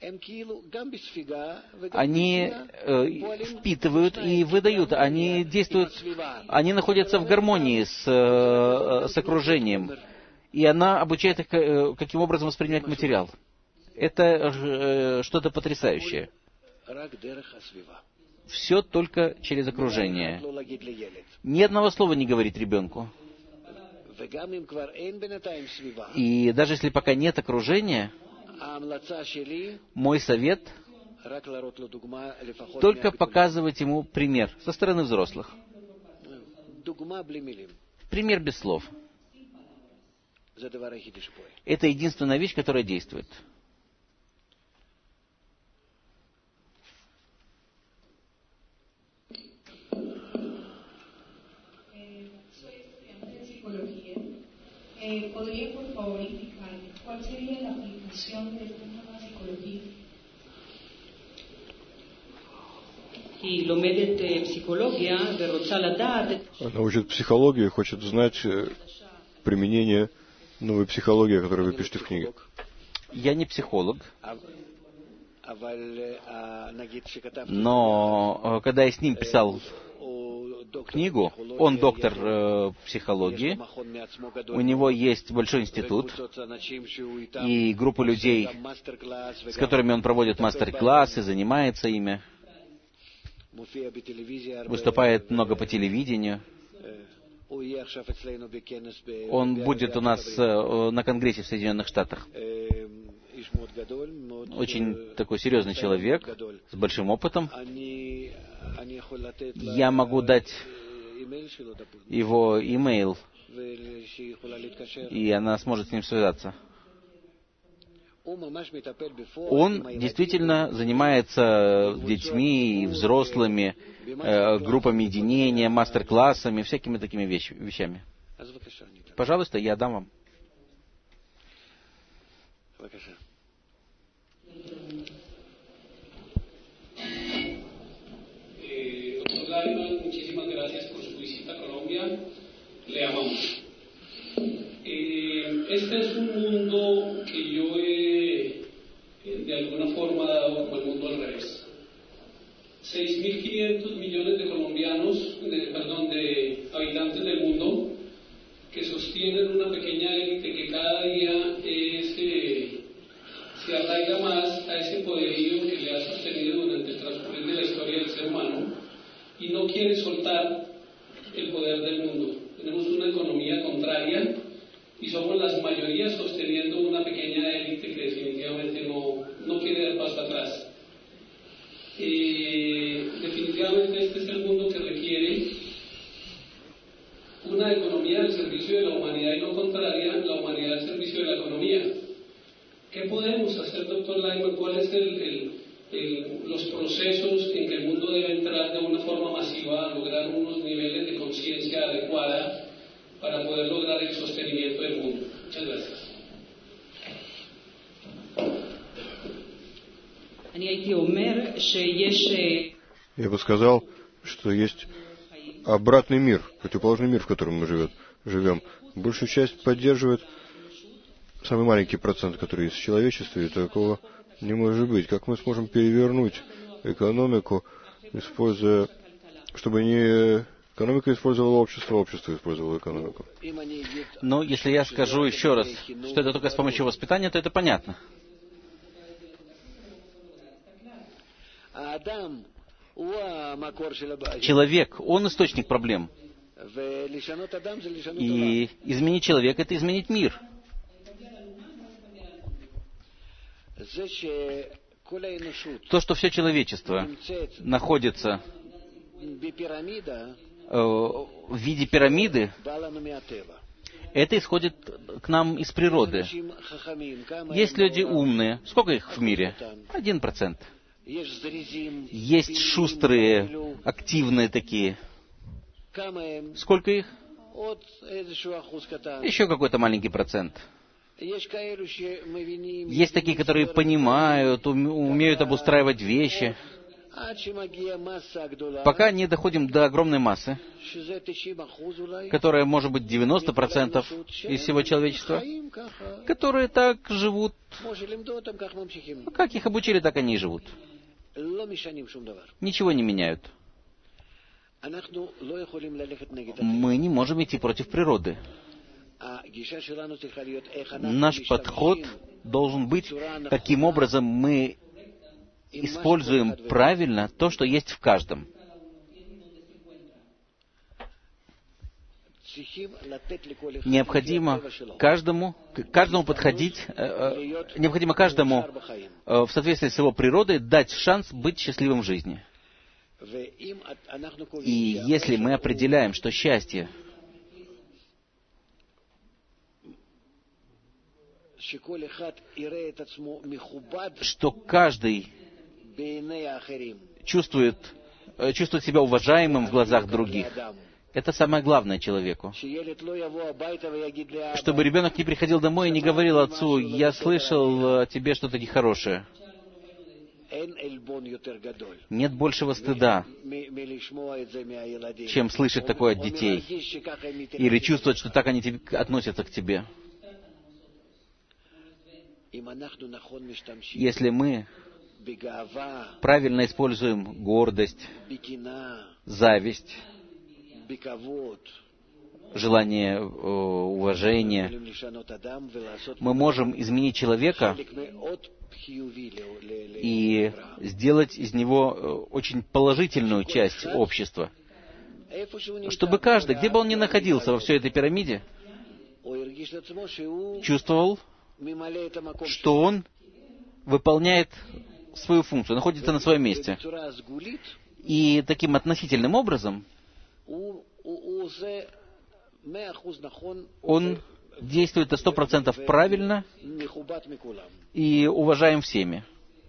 Они э, впитывают и выдают, они действуют, они находятся в гармонии с, э, с окружением, и она обучает их, э, каким образом воспринимать материал. Это э, что-то потрясающее. Все только через окружение. Ни одного слова не говорит ребенку. И даже если пока нет окружения, мой совет — только показывать ему пример со стороны взрослых. Пример без слов. Это единственная вещь, которая действует. ¿Podría, por favor, indicarme cuál sería la aplicación de esta nueva psicología? Она учит психологию и хочет знать применение новой психологии, которую вы пишете в книге. Я не психолог, но когда я с ним писал книгу, он доктор э, психологии, у него есть большой институт и группа людей, с которыми он проводит мастер-классы, занимается ими, выступает много по телевидению. Он будет у нас э, на Конгрессе в Соединенных Штатах. Очень такой серьезный человек, с большим опытом. Я могу дать его имейл, и она сможет с ним связаться. Он действительно занимается детьми, взрослыми, э, группами единения, мастер-классами, всякими такими вещ- вещами. Пожалуйста, я дам вам. Muchísimas gracias por su visita a Colombia. Le amamos. Eh, este es un mundo que yo he, de alguna forma, dado como el mundo al revés. seis mil quinientos millones de colombianos, de, perdón, de habitantes del mundo, que sostienen una pequeña élite que cada día es, eh, se arraiga más a ese poderío que le ha sostenido durante el transcurrir de la historia del ser humano, y no quiere soltar el poder del mundo. Tenemos una economía contraria y somos las mayorías sosteniendo una pequeña élite que definitivamente no, no quiere dar paso atrás. Eh, definitivamente este es el mundo que requiere una economía al servicio de la humanidad y no contraria, la humanidad al servicio de la economía. ¿Qué podemos hacer, doctor Lyman? ¿Cuál es el... el El, los procesos en que el mundo debe entrar de una forma masiva a lograr unos niveles de conciencia adecuada para poder lograr el sostenimiento del mundo? Muchas gracias. Я бы сказал, что есть обратный мир, противоположный мир, в котором мы живет, живем. Большую часть поддерживает самый маленький процент, который есть в человечестве, и такого не может быть. Как мы сможем перевернуть экономику, используя, чтобы не экономика использовала общество, общество использовало экономику? Но если я скажу еще раз, что это только с помощью воспитания, то это понятно. Человек, он источник проблем. И изменить человека — это изменить мир. То, что все человечество находится э, в виде пирамиды, это исходит к нам из природы. Есть люди умные. Сколько их в мире? Один процент. Есть шустрые, активные такие. Сколько их? Еще какой-то маленький процент. Есть такие, которые понимают, умеют обустраивать вещи. Пока не доходим до огромной массы, которая может быть девяносто процентов из всего человечества, которые так живут, как их обучили, так они и живут. Ничего не меняют. Мы не можем идти против природы. Наш подход должен быть, каким образом мы используем правильно то, что есть в каждом. Необходимо каждому, каждому подходить, э, необходимо каждому э, в соответствии с его природой дать шанс быть счастливым в жизни. И если мы определяем, что счастье что каждый чувствует, чувствует себя уважаемым в глазах других, это самое главное человеку. Чтобы ребенок не приходил домой и не говорил отцу: «Я слышал о тебе что-то нехорошее». Нет большего стыда, чем слышать такое от детей, или чувствовать, что так они относятся к тебе. Если мы правильно используем гордость, зависть, желание уважения, мы можем изменить человека и сделать из него очень положительную часть общества, чтобы каждый, где бы он ни находился во всей этой пирамиде, чувствовал, что он выполняет свою функцию, находится на своем месте. И таким относительным образом он действует на сто процентов правильно и уважаем всеми.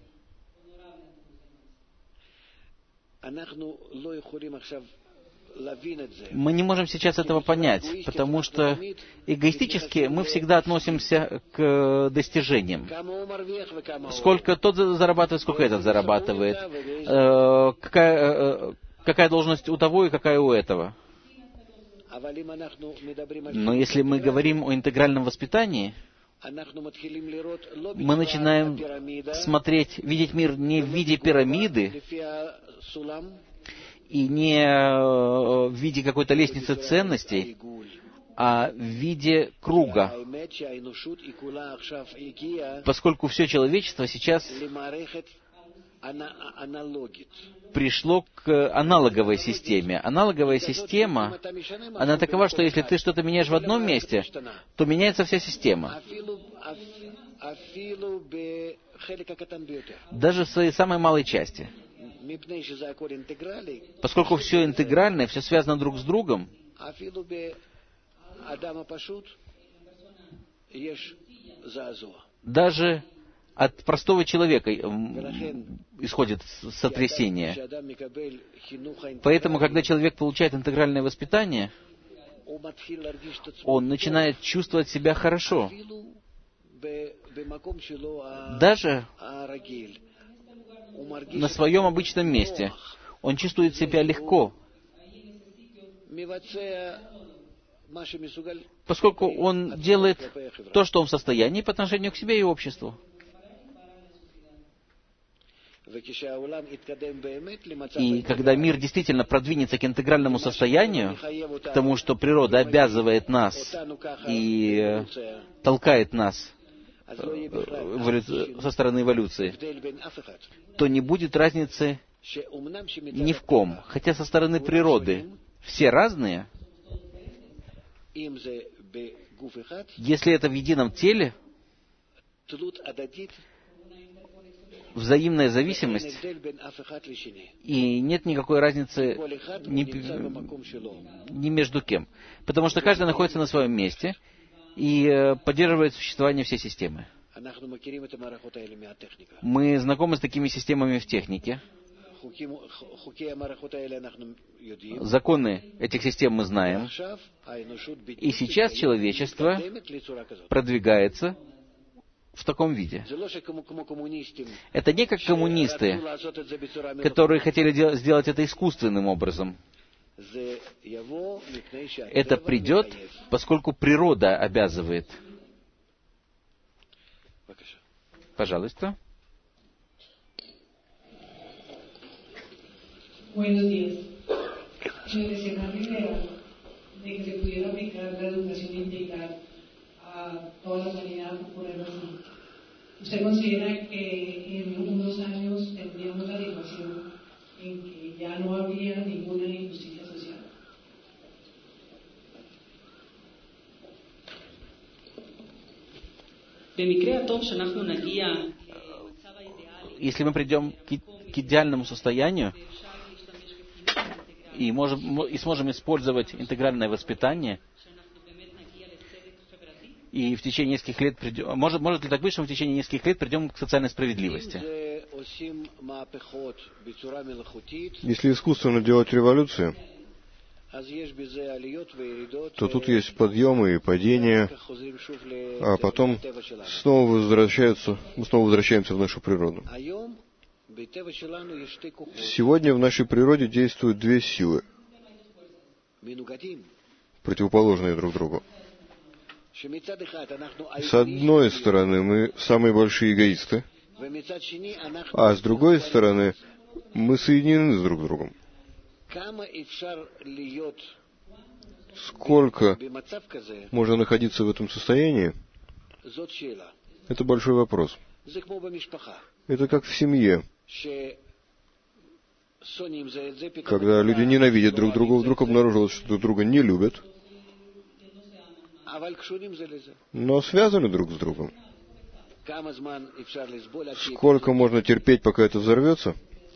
Мы не можем сейчас этого понять, потому что эгоистически мы всегда относимся к достижениям. Сколько тот зарабатывает, сколько этот зарабатывает. Какая, какая должность у того и какая у этого. Но если мы говорим о интегральном воспитании, мы начинаем смотреть, видеть мир не в виде пирамиды, и не в виде какой-то лестницы ценностей, а в виде круга. Поскольку все человечество сейчас пришло к аналоговой системе. Аналоговая система, она такова, что если ты что-то меняешь в одном месте, то меняется вся система. Даже в своей самой малой части. Поскольку все интегральное, все связано друг с другом, даже от простого человека исходит сотрясение. Поэтому, когда человек получает интегральное воспитание, он начинает чувствовать себя хорошо. Даже на своем обычном месте. Он чувствует себя легко, поскольку он делает то, что он в состоянии по отношению к себе и обществу. И когда мир действительно продвинется к интегральному состоянию, к тому, что природа обязывает нас и толкает нас со стороны эволюции, то не будет разницы ни в ком. Хотя со стороны природы все разные, если это в едином теле, взаимная зависимость, и нет никакой разницы ни, ни между кем. Потому что каждый находится на своем месте и поддерживает существование всей системы. Мы знакомы с такими системами в технике. Законы этих систем мы знаем. И сейчас человечество продвигается в таком виде. Это не как коммунисты, которые хотели дел- сделать это искусственным образом. Это придет, поскольку природа обязывает. Пожалуйста. Buenos días. Me decía primero de que se pudiera aplicar la educación integral a toda la humanidad, por ponerlo así. ¿Usted considera que en unos años tendríamos la situación en que ya no habría ninguna injusticia social? Если мы придем к, к идеальному состоянию и, можем, и сможем использовать интегральное воспитание, и в течение нескольких лет придем... Может, может ли так быть, что мы в течение нескольких лет придем к социальной справедливости? Если искусственно делать революции, то тут есть подъемы и падения, а потом снова возвращаются, мы снова возвращаемся в нашу природу. Сегодня в нашей природе действуют две силы, противоположные друг другу. С одной стороны, мы самые большие эгоисты, а с другой стороны, мы соединены друг с другом. Сколько можно находиться в этом состоянии, это большой вопрос. Это как в семье, когда люди ненавидят друг друга, вдруг обнаружилось, что друг друга не любят, но связаны друг с другом. Сколько можно терпеть, пока это взорвется?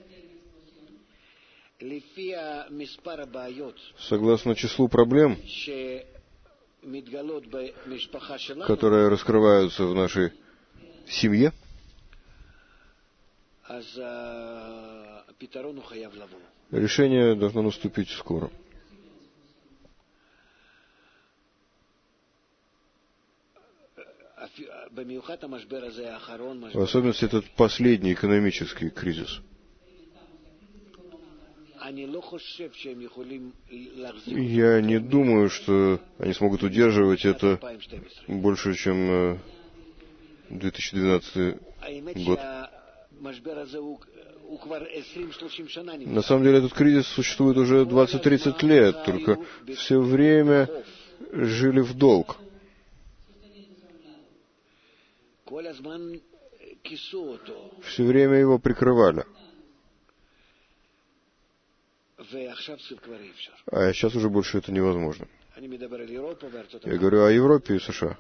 Согласно числу проблем, которые раскрываются в нашей семье, решение должно наступить скоро. В особенности этот последний экономический кризис. Я не думаю, что они смогут удерживать это больше, чем две тысячи двенадцатый год. На самом деле этот кризис существует уже двадцать-тридцать лет, только все время жили в долг. Все время его прикрывали. А сейчас уже больше это невозможно. Я говорю о Европе и США.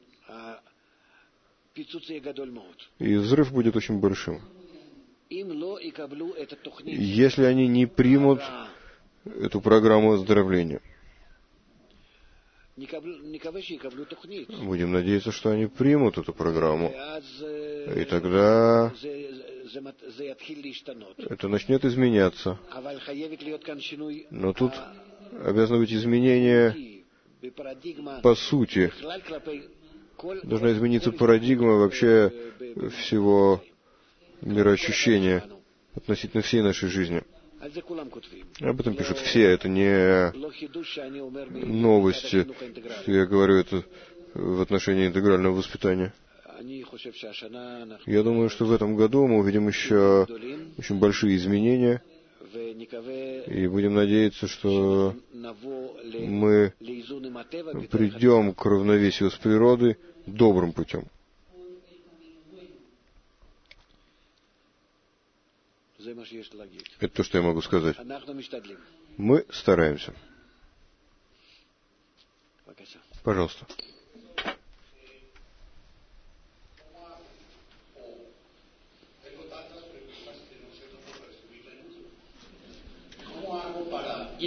И взрыв будет очень большим. Если они не примут эту программу оздоровления. Будем надеяться, что они примут эту программу. И тогда это начнет изменяться. Но тут обязаны быть изменения по сути. Должна измениться парадигма вообще всего мироощущения относительно всей нашей жизни. Об этом пишут все. Это не новости, что я говорю это в отношении интегрального воспитания. Я думаю, что в этом году мы увидим еще очень большие изменения, и будем надеяться, что мы придем к равновесию с природой добрым путем. Это то, что я могу сказать. Мы стараемся. Пожалуйста. У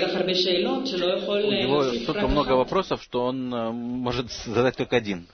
него столько много вопросов, что он может задать только один.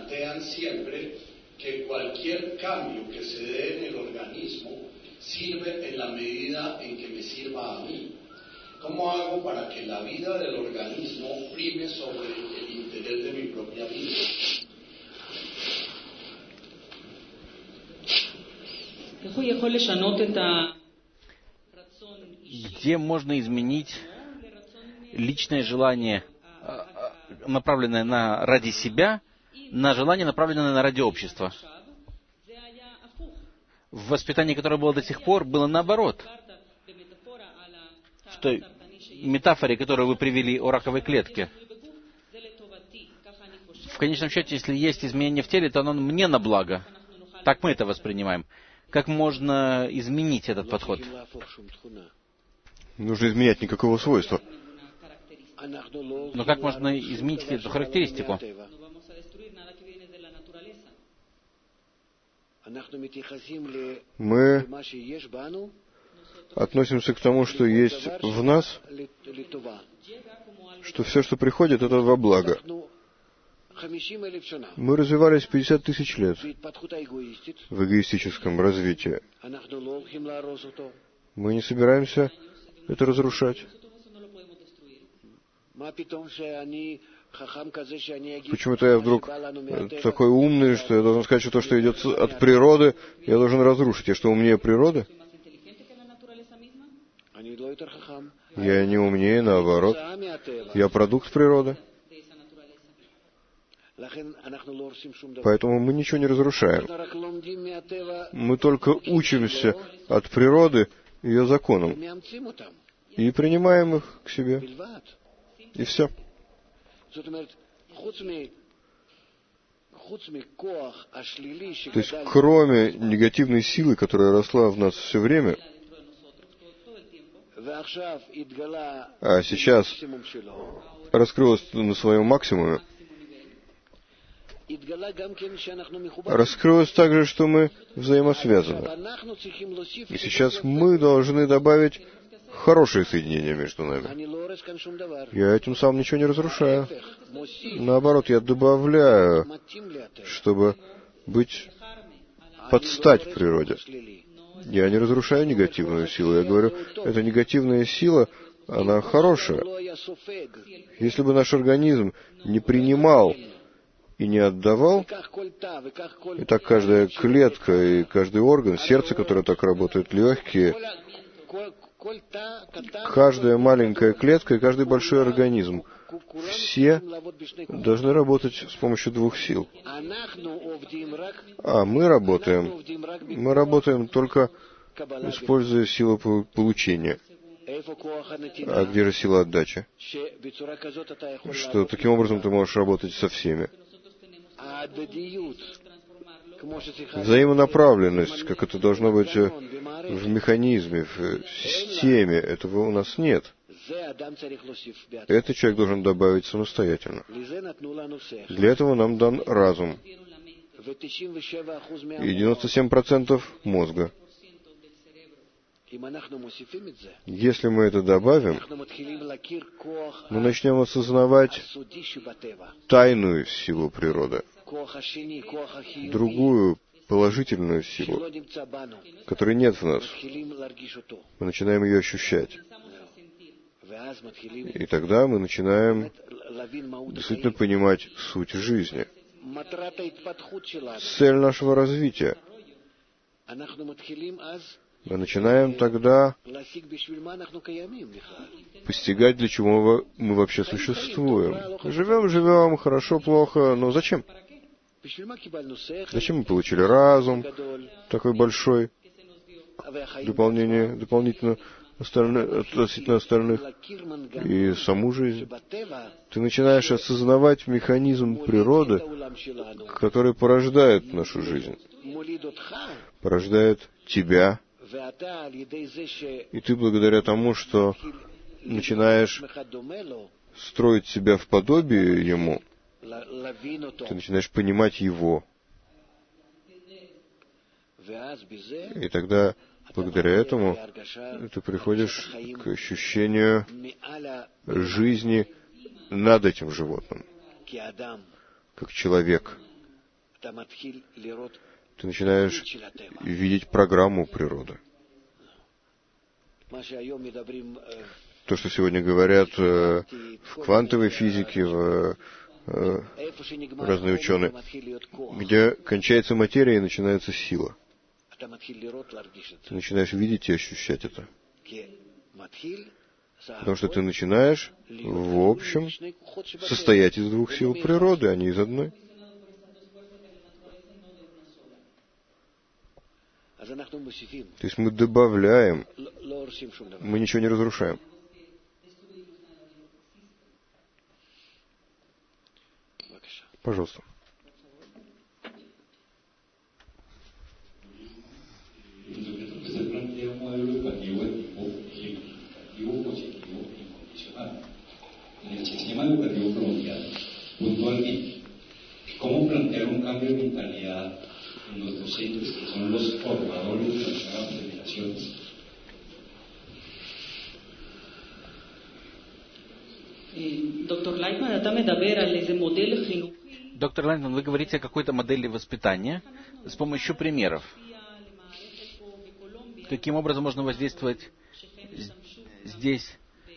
plantean siempre que cualquier cambio que se dé en el organismo sirve en la medida en que me sirva a mí. ¿Cómo hago para que la vida del organismo prime sobre el interés de mi propia vida? Где можно изменить личное желание, направленное на ради себя, на желание, направленное на ради общества? В воспитании, которое было до сих пор, было наоборот. В той метафоре, которую вы привели о раковой клетке. В конечном счете, если есть изменение в теле, то оно мне на благо. Так мы это воспринимаем. Как можно изменить этот подход? Не нужно изменять никакого свойства. Но как можно изменить эту характеристику? Мы относимся к тому, что есть в нас, что все, что приходит, это во благо. Мы развивались пятьдесят тысяч лет в эгоистическом развитии. Мы не собираемся это разрушать. Почему-то я вдруг такой умный, что я должен сказать, что то, что идет от природы, я должен разрушить. Я что, умнее природы? Я не умнее, наоборот. Я продукт природы. Поэтому мы ничего не разрушаем. Мы только учимся от природы ее законам и принимаем их к себе. И все. То есть, кроме негативной силы, которая росла в нас все время, а сейчас раскрылась на своем максимуме, раскрылось также, что мы взаимосвязаны. И сейчас мы должны добавить хорошее соединение между нами. Я этим сам ничего не разрушаю. Наоборот, я добавляю, чтобы быть под стать природе. Я не разрушаю негативную силу. Я говорю, эта негативная сила, она хорошая. Если бы наш организм не принимал и не отдавал, и так каждая клетка и каждый орган, сердце, которое так работает, легкие, каждая маленькая клетка и каждый большой организм, все должны работать с помощью двух сил. А мы работаем, мы работаем только используя силу получения. А где же сила отдачи? Что таким образом ты можешь работать со всеми. Взаимонаправленность, как это должно быть в механизме, в системе, этого у нас нет. Это человек должен добавить самостоятельно. Для этого нам дан разум. И девяносто семь процентов мозга. Если мы это добавим, мы начнем осознавать тайную силу природы, другую положительную силу, которой нет в нас. Мы начинаем ее ощущать. И тогда мы начинаем действительно понимать суть жизни, цель нашего развития. Мы начинаем тогда постигать, для чего мы вообще существуем. Живем, живем, хорошо, плохо, но зачем? Зачем мы получили разум такой большой, дополнение, дополнительно относительно остальных, и саму жизнь? Ты начинаешь осознавать механизм природы, который порождает нашу жизнь, порождает тебя. И ты благодаря тому, что начинаешь строить себя в подобие Ему, ты начинаешь понимать Его. И тогда, благодаря этому, ты приходишь к ощущению жизни над этим животным, как человек. ты начинаешь видеть программу природы. То, что сегодня говорят э, в квантовой физике, в, э, разные ученые, где кончается материя и начинается сила. Ты начинаешь видеть и ощущать это. Потому что ты начинаешь, в общем, состоять из двух сил природы, а не из одной. То есть мы добавляем, мы ничего не разрушаем. Пожалуйста. En el sistema educativo colombiano, puntualmente, ¿cómo plantear un cambio de mentalidad en los docentes que son los formadores de las nuevas generaciones? Доктор Лайтман, אתה מדבר על איזה מודל חינוכי. Доктор Лайтман, вы говорите о какой-то модели воспитания с помощью примеров. Каким образом можно воздействовать здесь,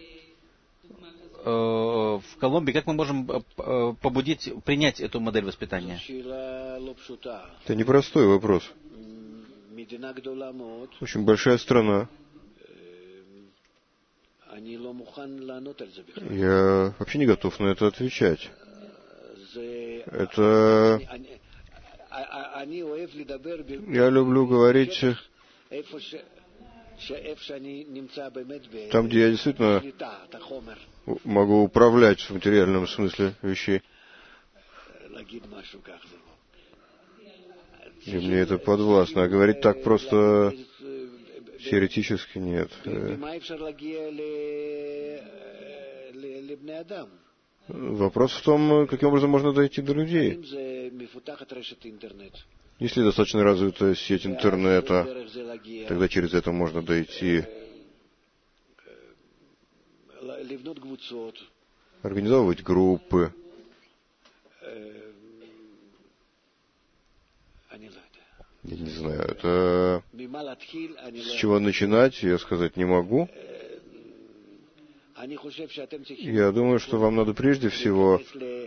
в Колумбии, как мы можем побудить принять эту модель воспитания? Это непростой вопрос. Очень большая страна. Я вообще не готов на это отвечать. Это... Я люблю говорить там, где я действительно могу управлять в материальном смысле вещей. И мне это подвластно. А говорить так просто теоретически нет. Вопрос в том, каким образом можно дойти до людей. Если достаточно развитая сеть интернета, тогда через это можно дойти. Организовывать группы. Я не знаю, это... С чего начинать, я сказать не могу. Я думаю, что вам надо прежде всего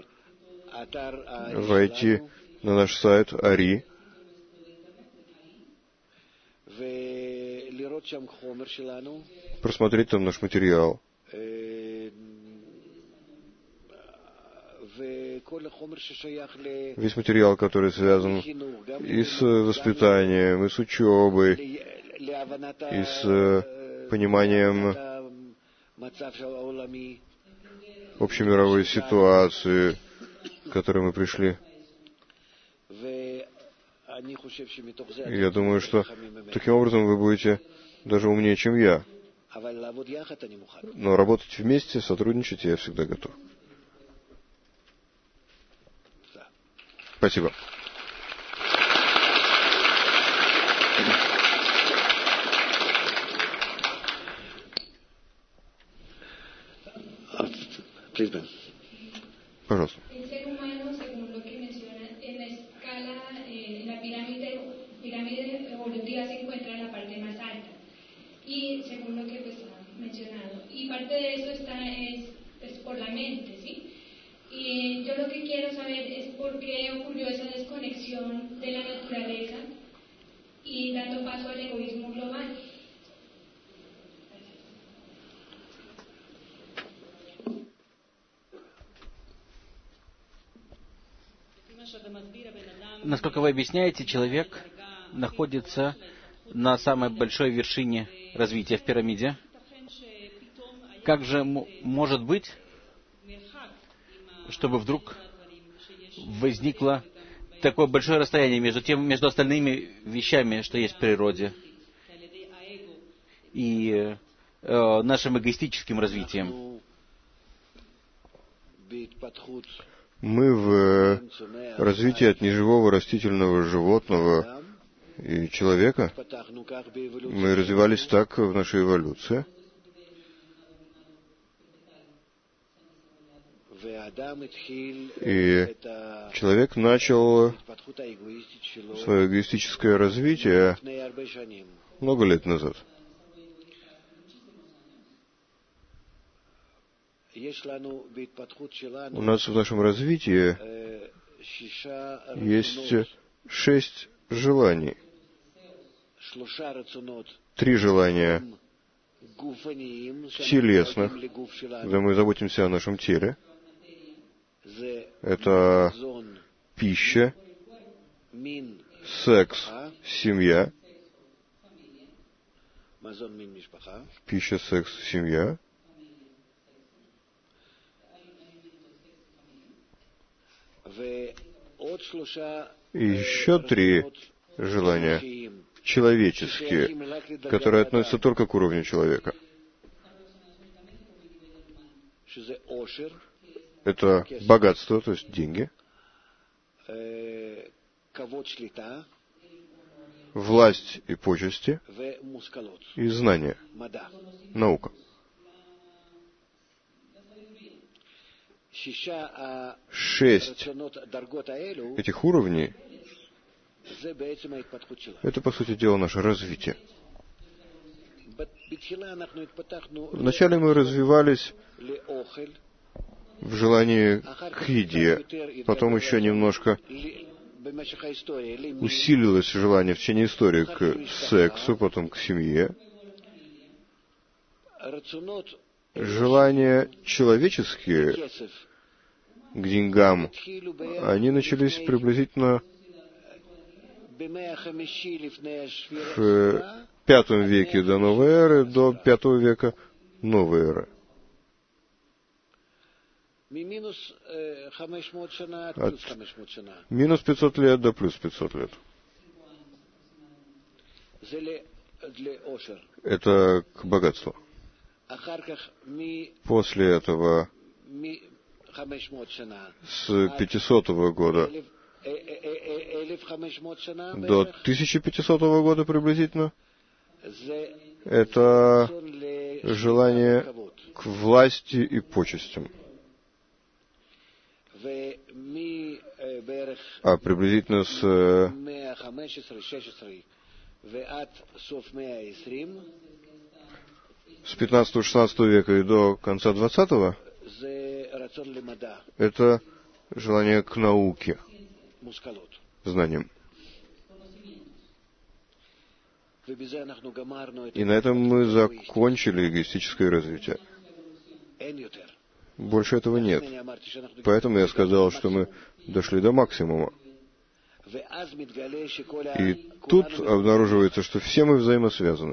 войти на наш сайт Ари, просмотреть там наш материал. Весь материал, который связан и с воспитанием, и с учебой, и с пониманием общемировой ситуации, к которой мы пришли. Я думаю, что таким образом вы будете даже умнее, чем я. Но работать вместе, сотрудничать я всегда готов. Спасибо. Пожалуйста. Y según lo que pues, ha mencionado, y parte de esto está es pues, por la mente, ¿sí? Y yo lo que quiero saber es por qué ocurrió esa desconexión de la naturaleza y dando paso al egoísmo global. Насколько вы объясняете, человек находится на самой большой вершине развития в пирамиде. Как же может быть, чтобы вдруг возникло такое большое расстояние между тем, между остальными вещами, что есть в природе, и э, нашим эгоистическим развитием? Мы в развитии от неживого растительного животного и человека, мы развивались так в нашей эволюции. И человек начал свое эгоистическое развитие много лет назад. У нас в нашем развитии есть шесть желаний. Три желания телесных, когда мы заботимся о нашем теле. Это пища, секс, семья. Пища, секс, семья. И еще три желания человеческие, которые относятся только к уровню человека. Это богатство, то есть деньги, власть и почести, и знания, наука. Шесть этих уровней — это, по сути дела, наше развитие. Вначале мы развивались в желании к еде, потом еще немножко усилилось желание в течение истории к сексу, потом к семье. Желания человеческие к деньгам, они начались приблизительно в пятом веке до новой эры, до пятого века новой эры. От минус пятьсот лет до плюс пятьсот лет. Это к богатству. После этого, с пятисотого года до тысяча пятисотого года приблизительно, это желание к власти и почестям. А приблизительно с с пятнадцатого-шестнадцатого века и до конца двадцатого это желание к науке, знаниям. И на этом мы закончили эгоистическое развитие. Больше этого нет. Поэтому я сказал, что мы дошли до максимума. И тут обнаруживается, что все мы взаимосвязаны.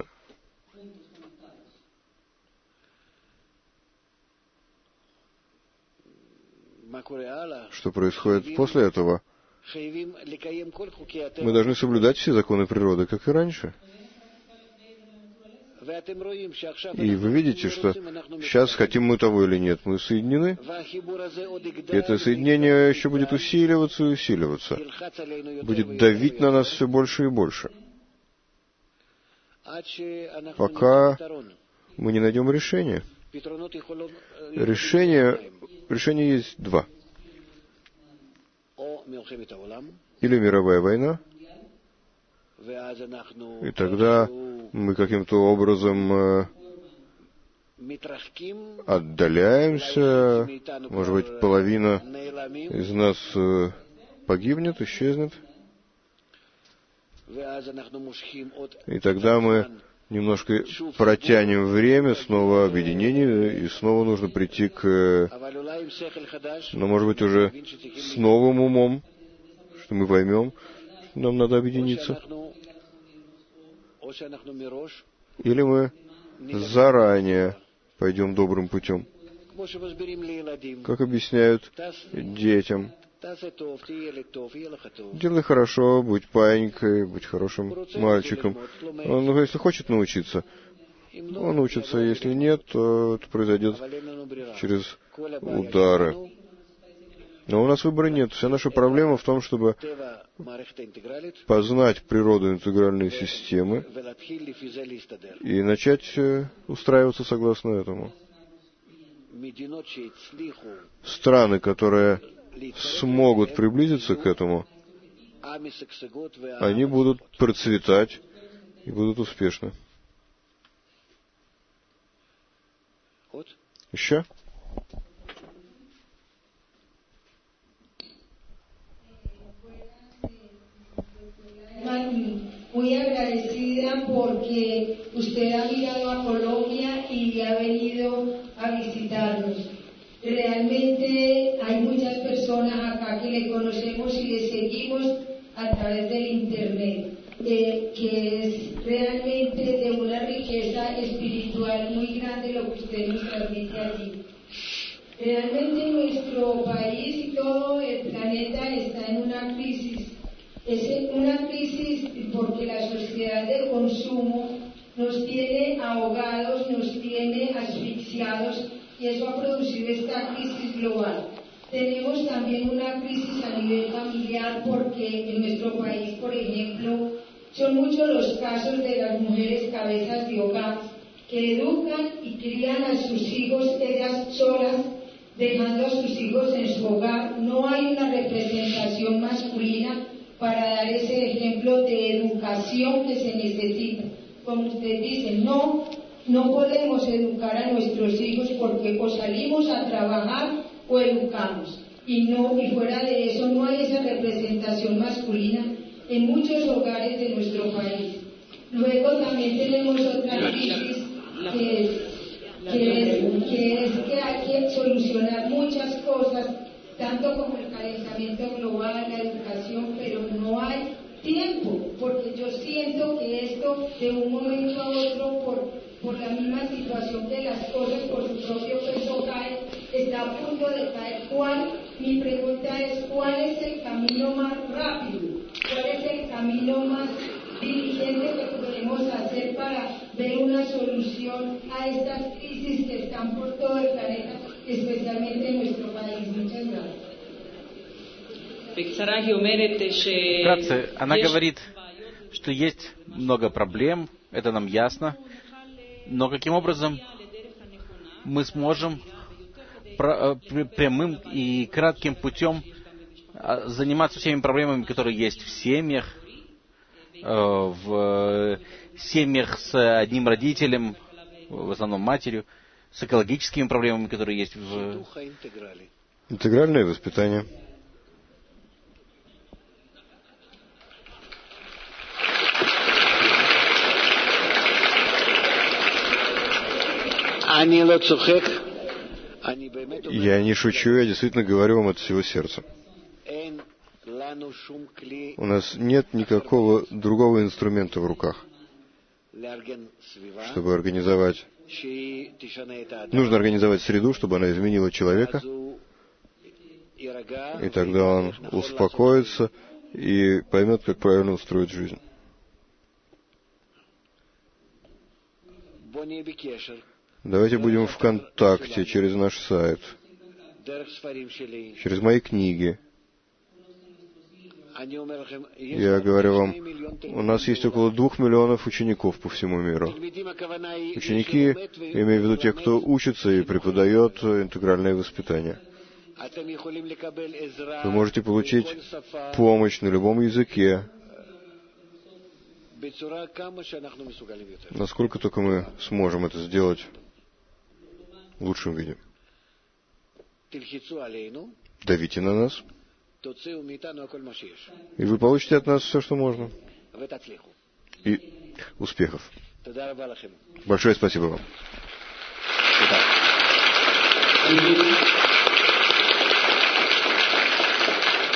Что происходит после этого? Мы должны соблюдать все законы природы, как и раньше. И вы видите, что сейчас, хотим мы того или нет, мы соединены. И это соединение еще будет усиливаться и усиливаться. Будет давить на нас все больше и больше. Пока мы не найдем решения. Решение, решение есть два. Или мировая война, и тогда мы каким-то образом отдаляемся, может быть, половина из нас погибнет, исчезнет, и тогда мы немножко протянем время, снова объединение, и снова нужно прийти к... Но, может быть, уже с новым умом, что мы поймем, что нам надо объединиться. Или мы заранее пойдем добрым путем. Как объясняют детям. Делай хорошо, будь паинькой, будь хорошим мальчиком. Он, если хочет научиться, он учится. Если нет, то это произойдет через удары. Но у нас выбора нет. Вся наша проблема в том, чтобы познать природу интегральной системы и начать устраиваться согласно этому. страны, которые смогут приблизиться к этому, они будут процветать и будут успешны. Еще? Muy agradecida porque usted ha mirado a Colombia y ha venido a visitarnos. Realmente hay muchas personas acá que le conocemos y le seguimos a través del Internet, eh, que es realmente de una riqueza espiritual muy grande lo que usted nos transmite allí. Realmente nuestro país y todo el planeta está en una crisis. Es una crisis porque la sociedad de consumo nos tiene ahogados, nos tiene asfixiados y eso ha producido esta crisis global. Tenemos también una crisis a nivel familiar porque en nuestro país, por ejemplo, son muchos los casos de las mujeres cabezas de hogar que educan y crían a sus hijos ellas solas, dejando a sus hijos en su hogar. No hay una representación masculina para dar ese ejemplo de educación que se necesita. Como usted dice, no, no podemos educar a nuestros hijos porque o salimos a trabajar o educamos. Y no, y fuera de eso no hay esa representación masculina en muchos hogares de nuestro país. Luego también tenemos otra crisis que es que es que, es que hay que solucionar muchas cosas, tanto como el calentamiento global, la educación, pero no hay tiempo, porque yo siento que esto de un momento a otro, por, por la misma situación de las cosas, por su propio peso cae, está a punto de caer. ¿Cuál? Mi pregunta es, ¿cuál es el camino más rápido? ¿Cuál es el camino más diligente que podemos hacer para ver una solución a estas crisis que están por todo el planeta, especialmente en nuestro país? Muchas gracias. Вкратце, она говорит, что есть много проблем, это нам ясно, но каким образом мы сможем прямым и кратким путем заниматься всеми проблемами, которые есть в семьях, в семьях с одним родителем, в основном матерью, с экологическими проблемами, которые есть в... Интегральное воспитание. Я не шучу, я действительно говорю вам от всего сердца. У нас нет никакого другого инструмента в руках, чтобы организовать. Нужно организовать среду, чтобы она изменила человека, и тогда он успокоится и поймет, как правильно устроить жизнь. Давайте будем в контакте через наш сайт, через мои книги. Я говорю вам, у нас есть около двух миллионов учеников по всему миру. Ученики, имею в виду тех, кто учится и преподает интегральное воспитание. Вы можете получить помощь на любом языке, насколько только мы сможем это сделать в лучшем виде. Давите на нас, и вы получите от нас все, что можно. И успехов. Большое спасибо вам.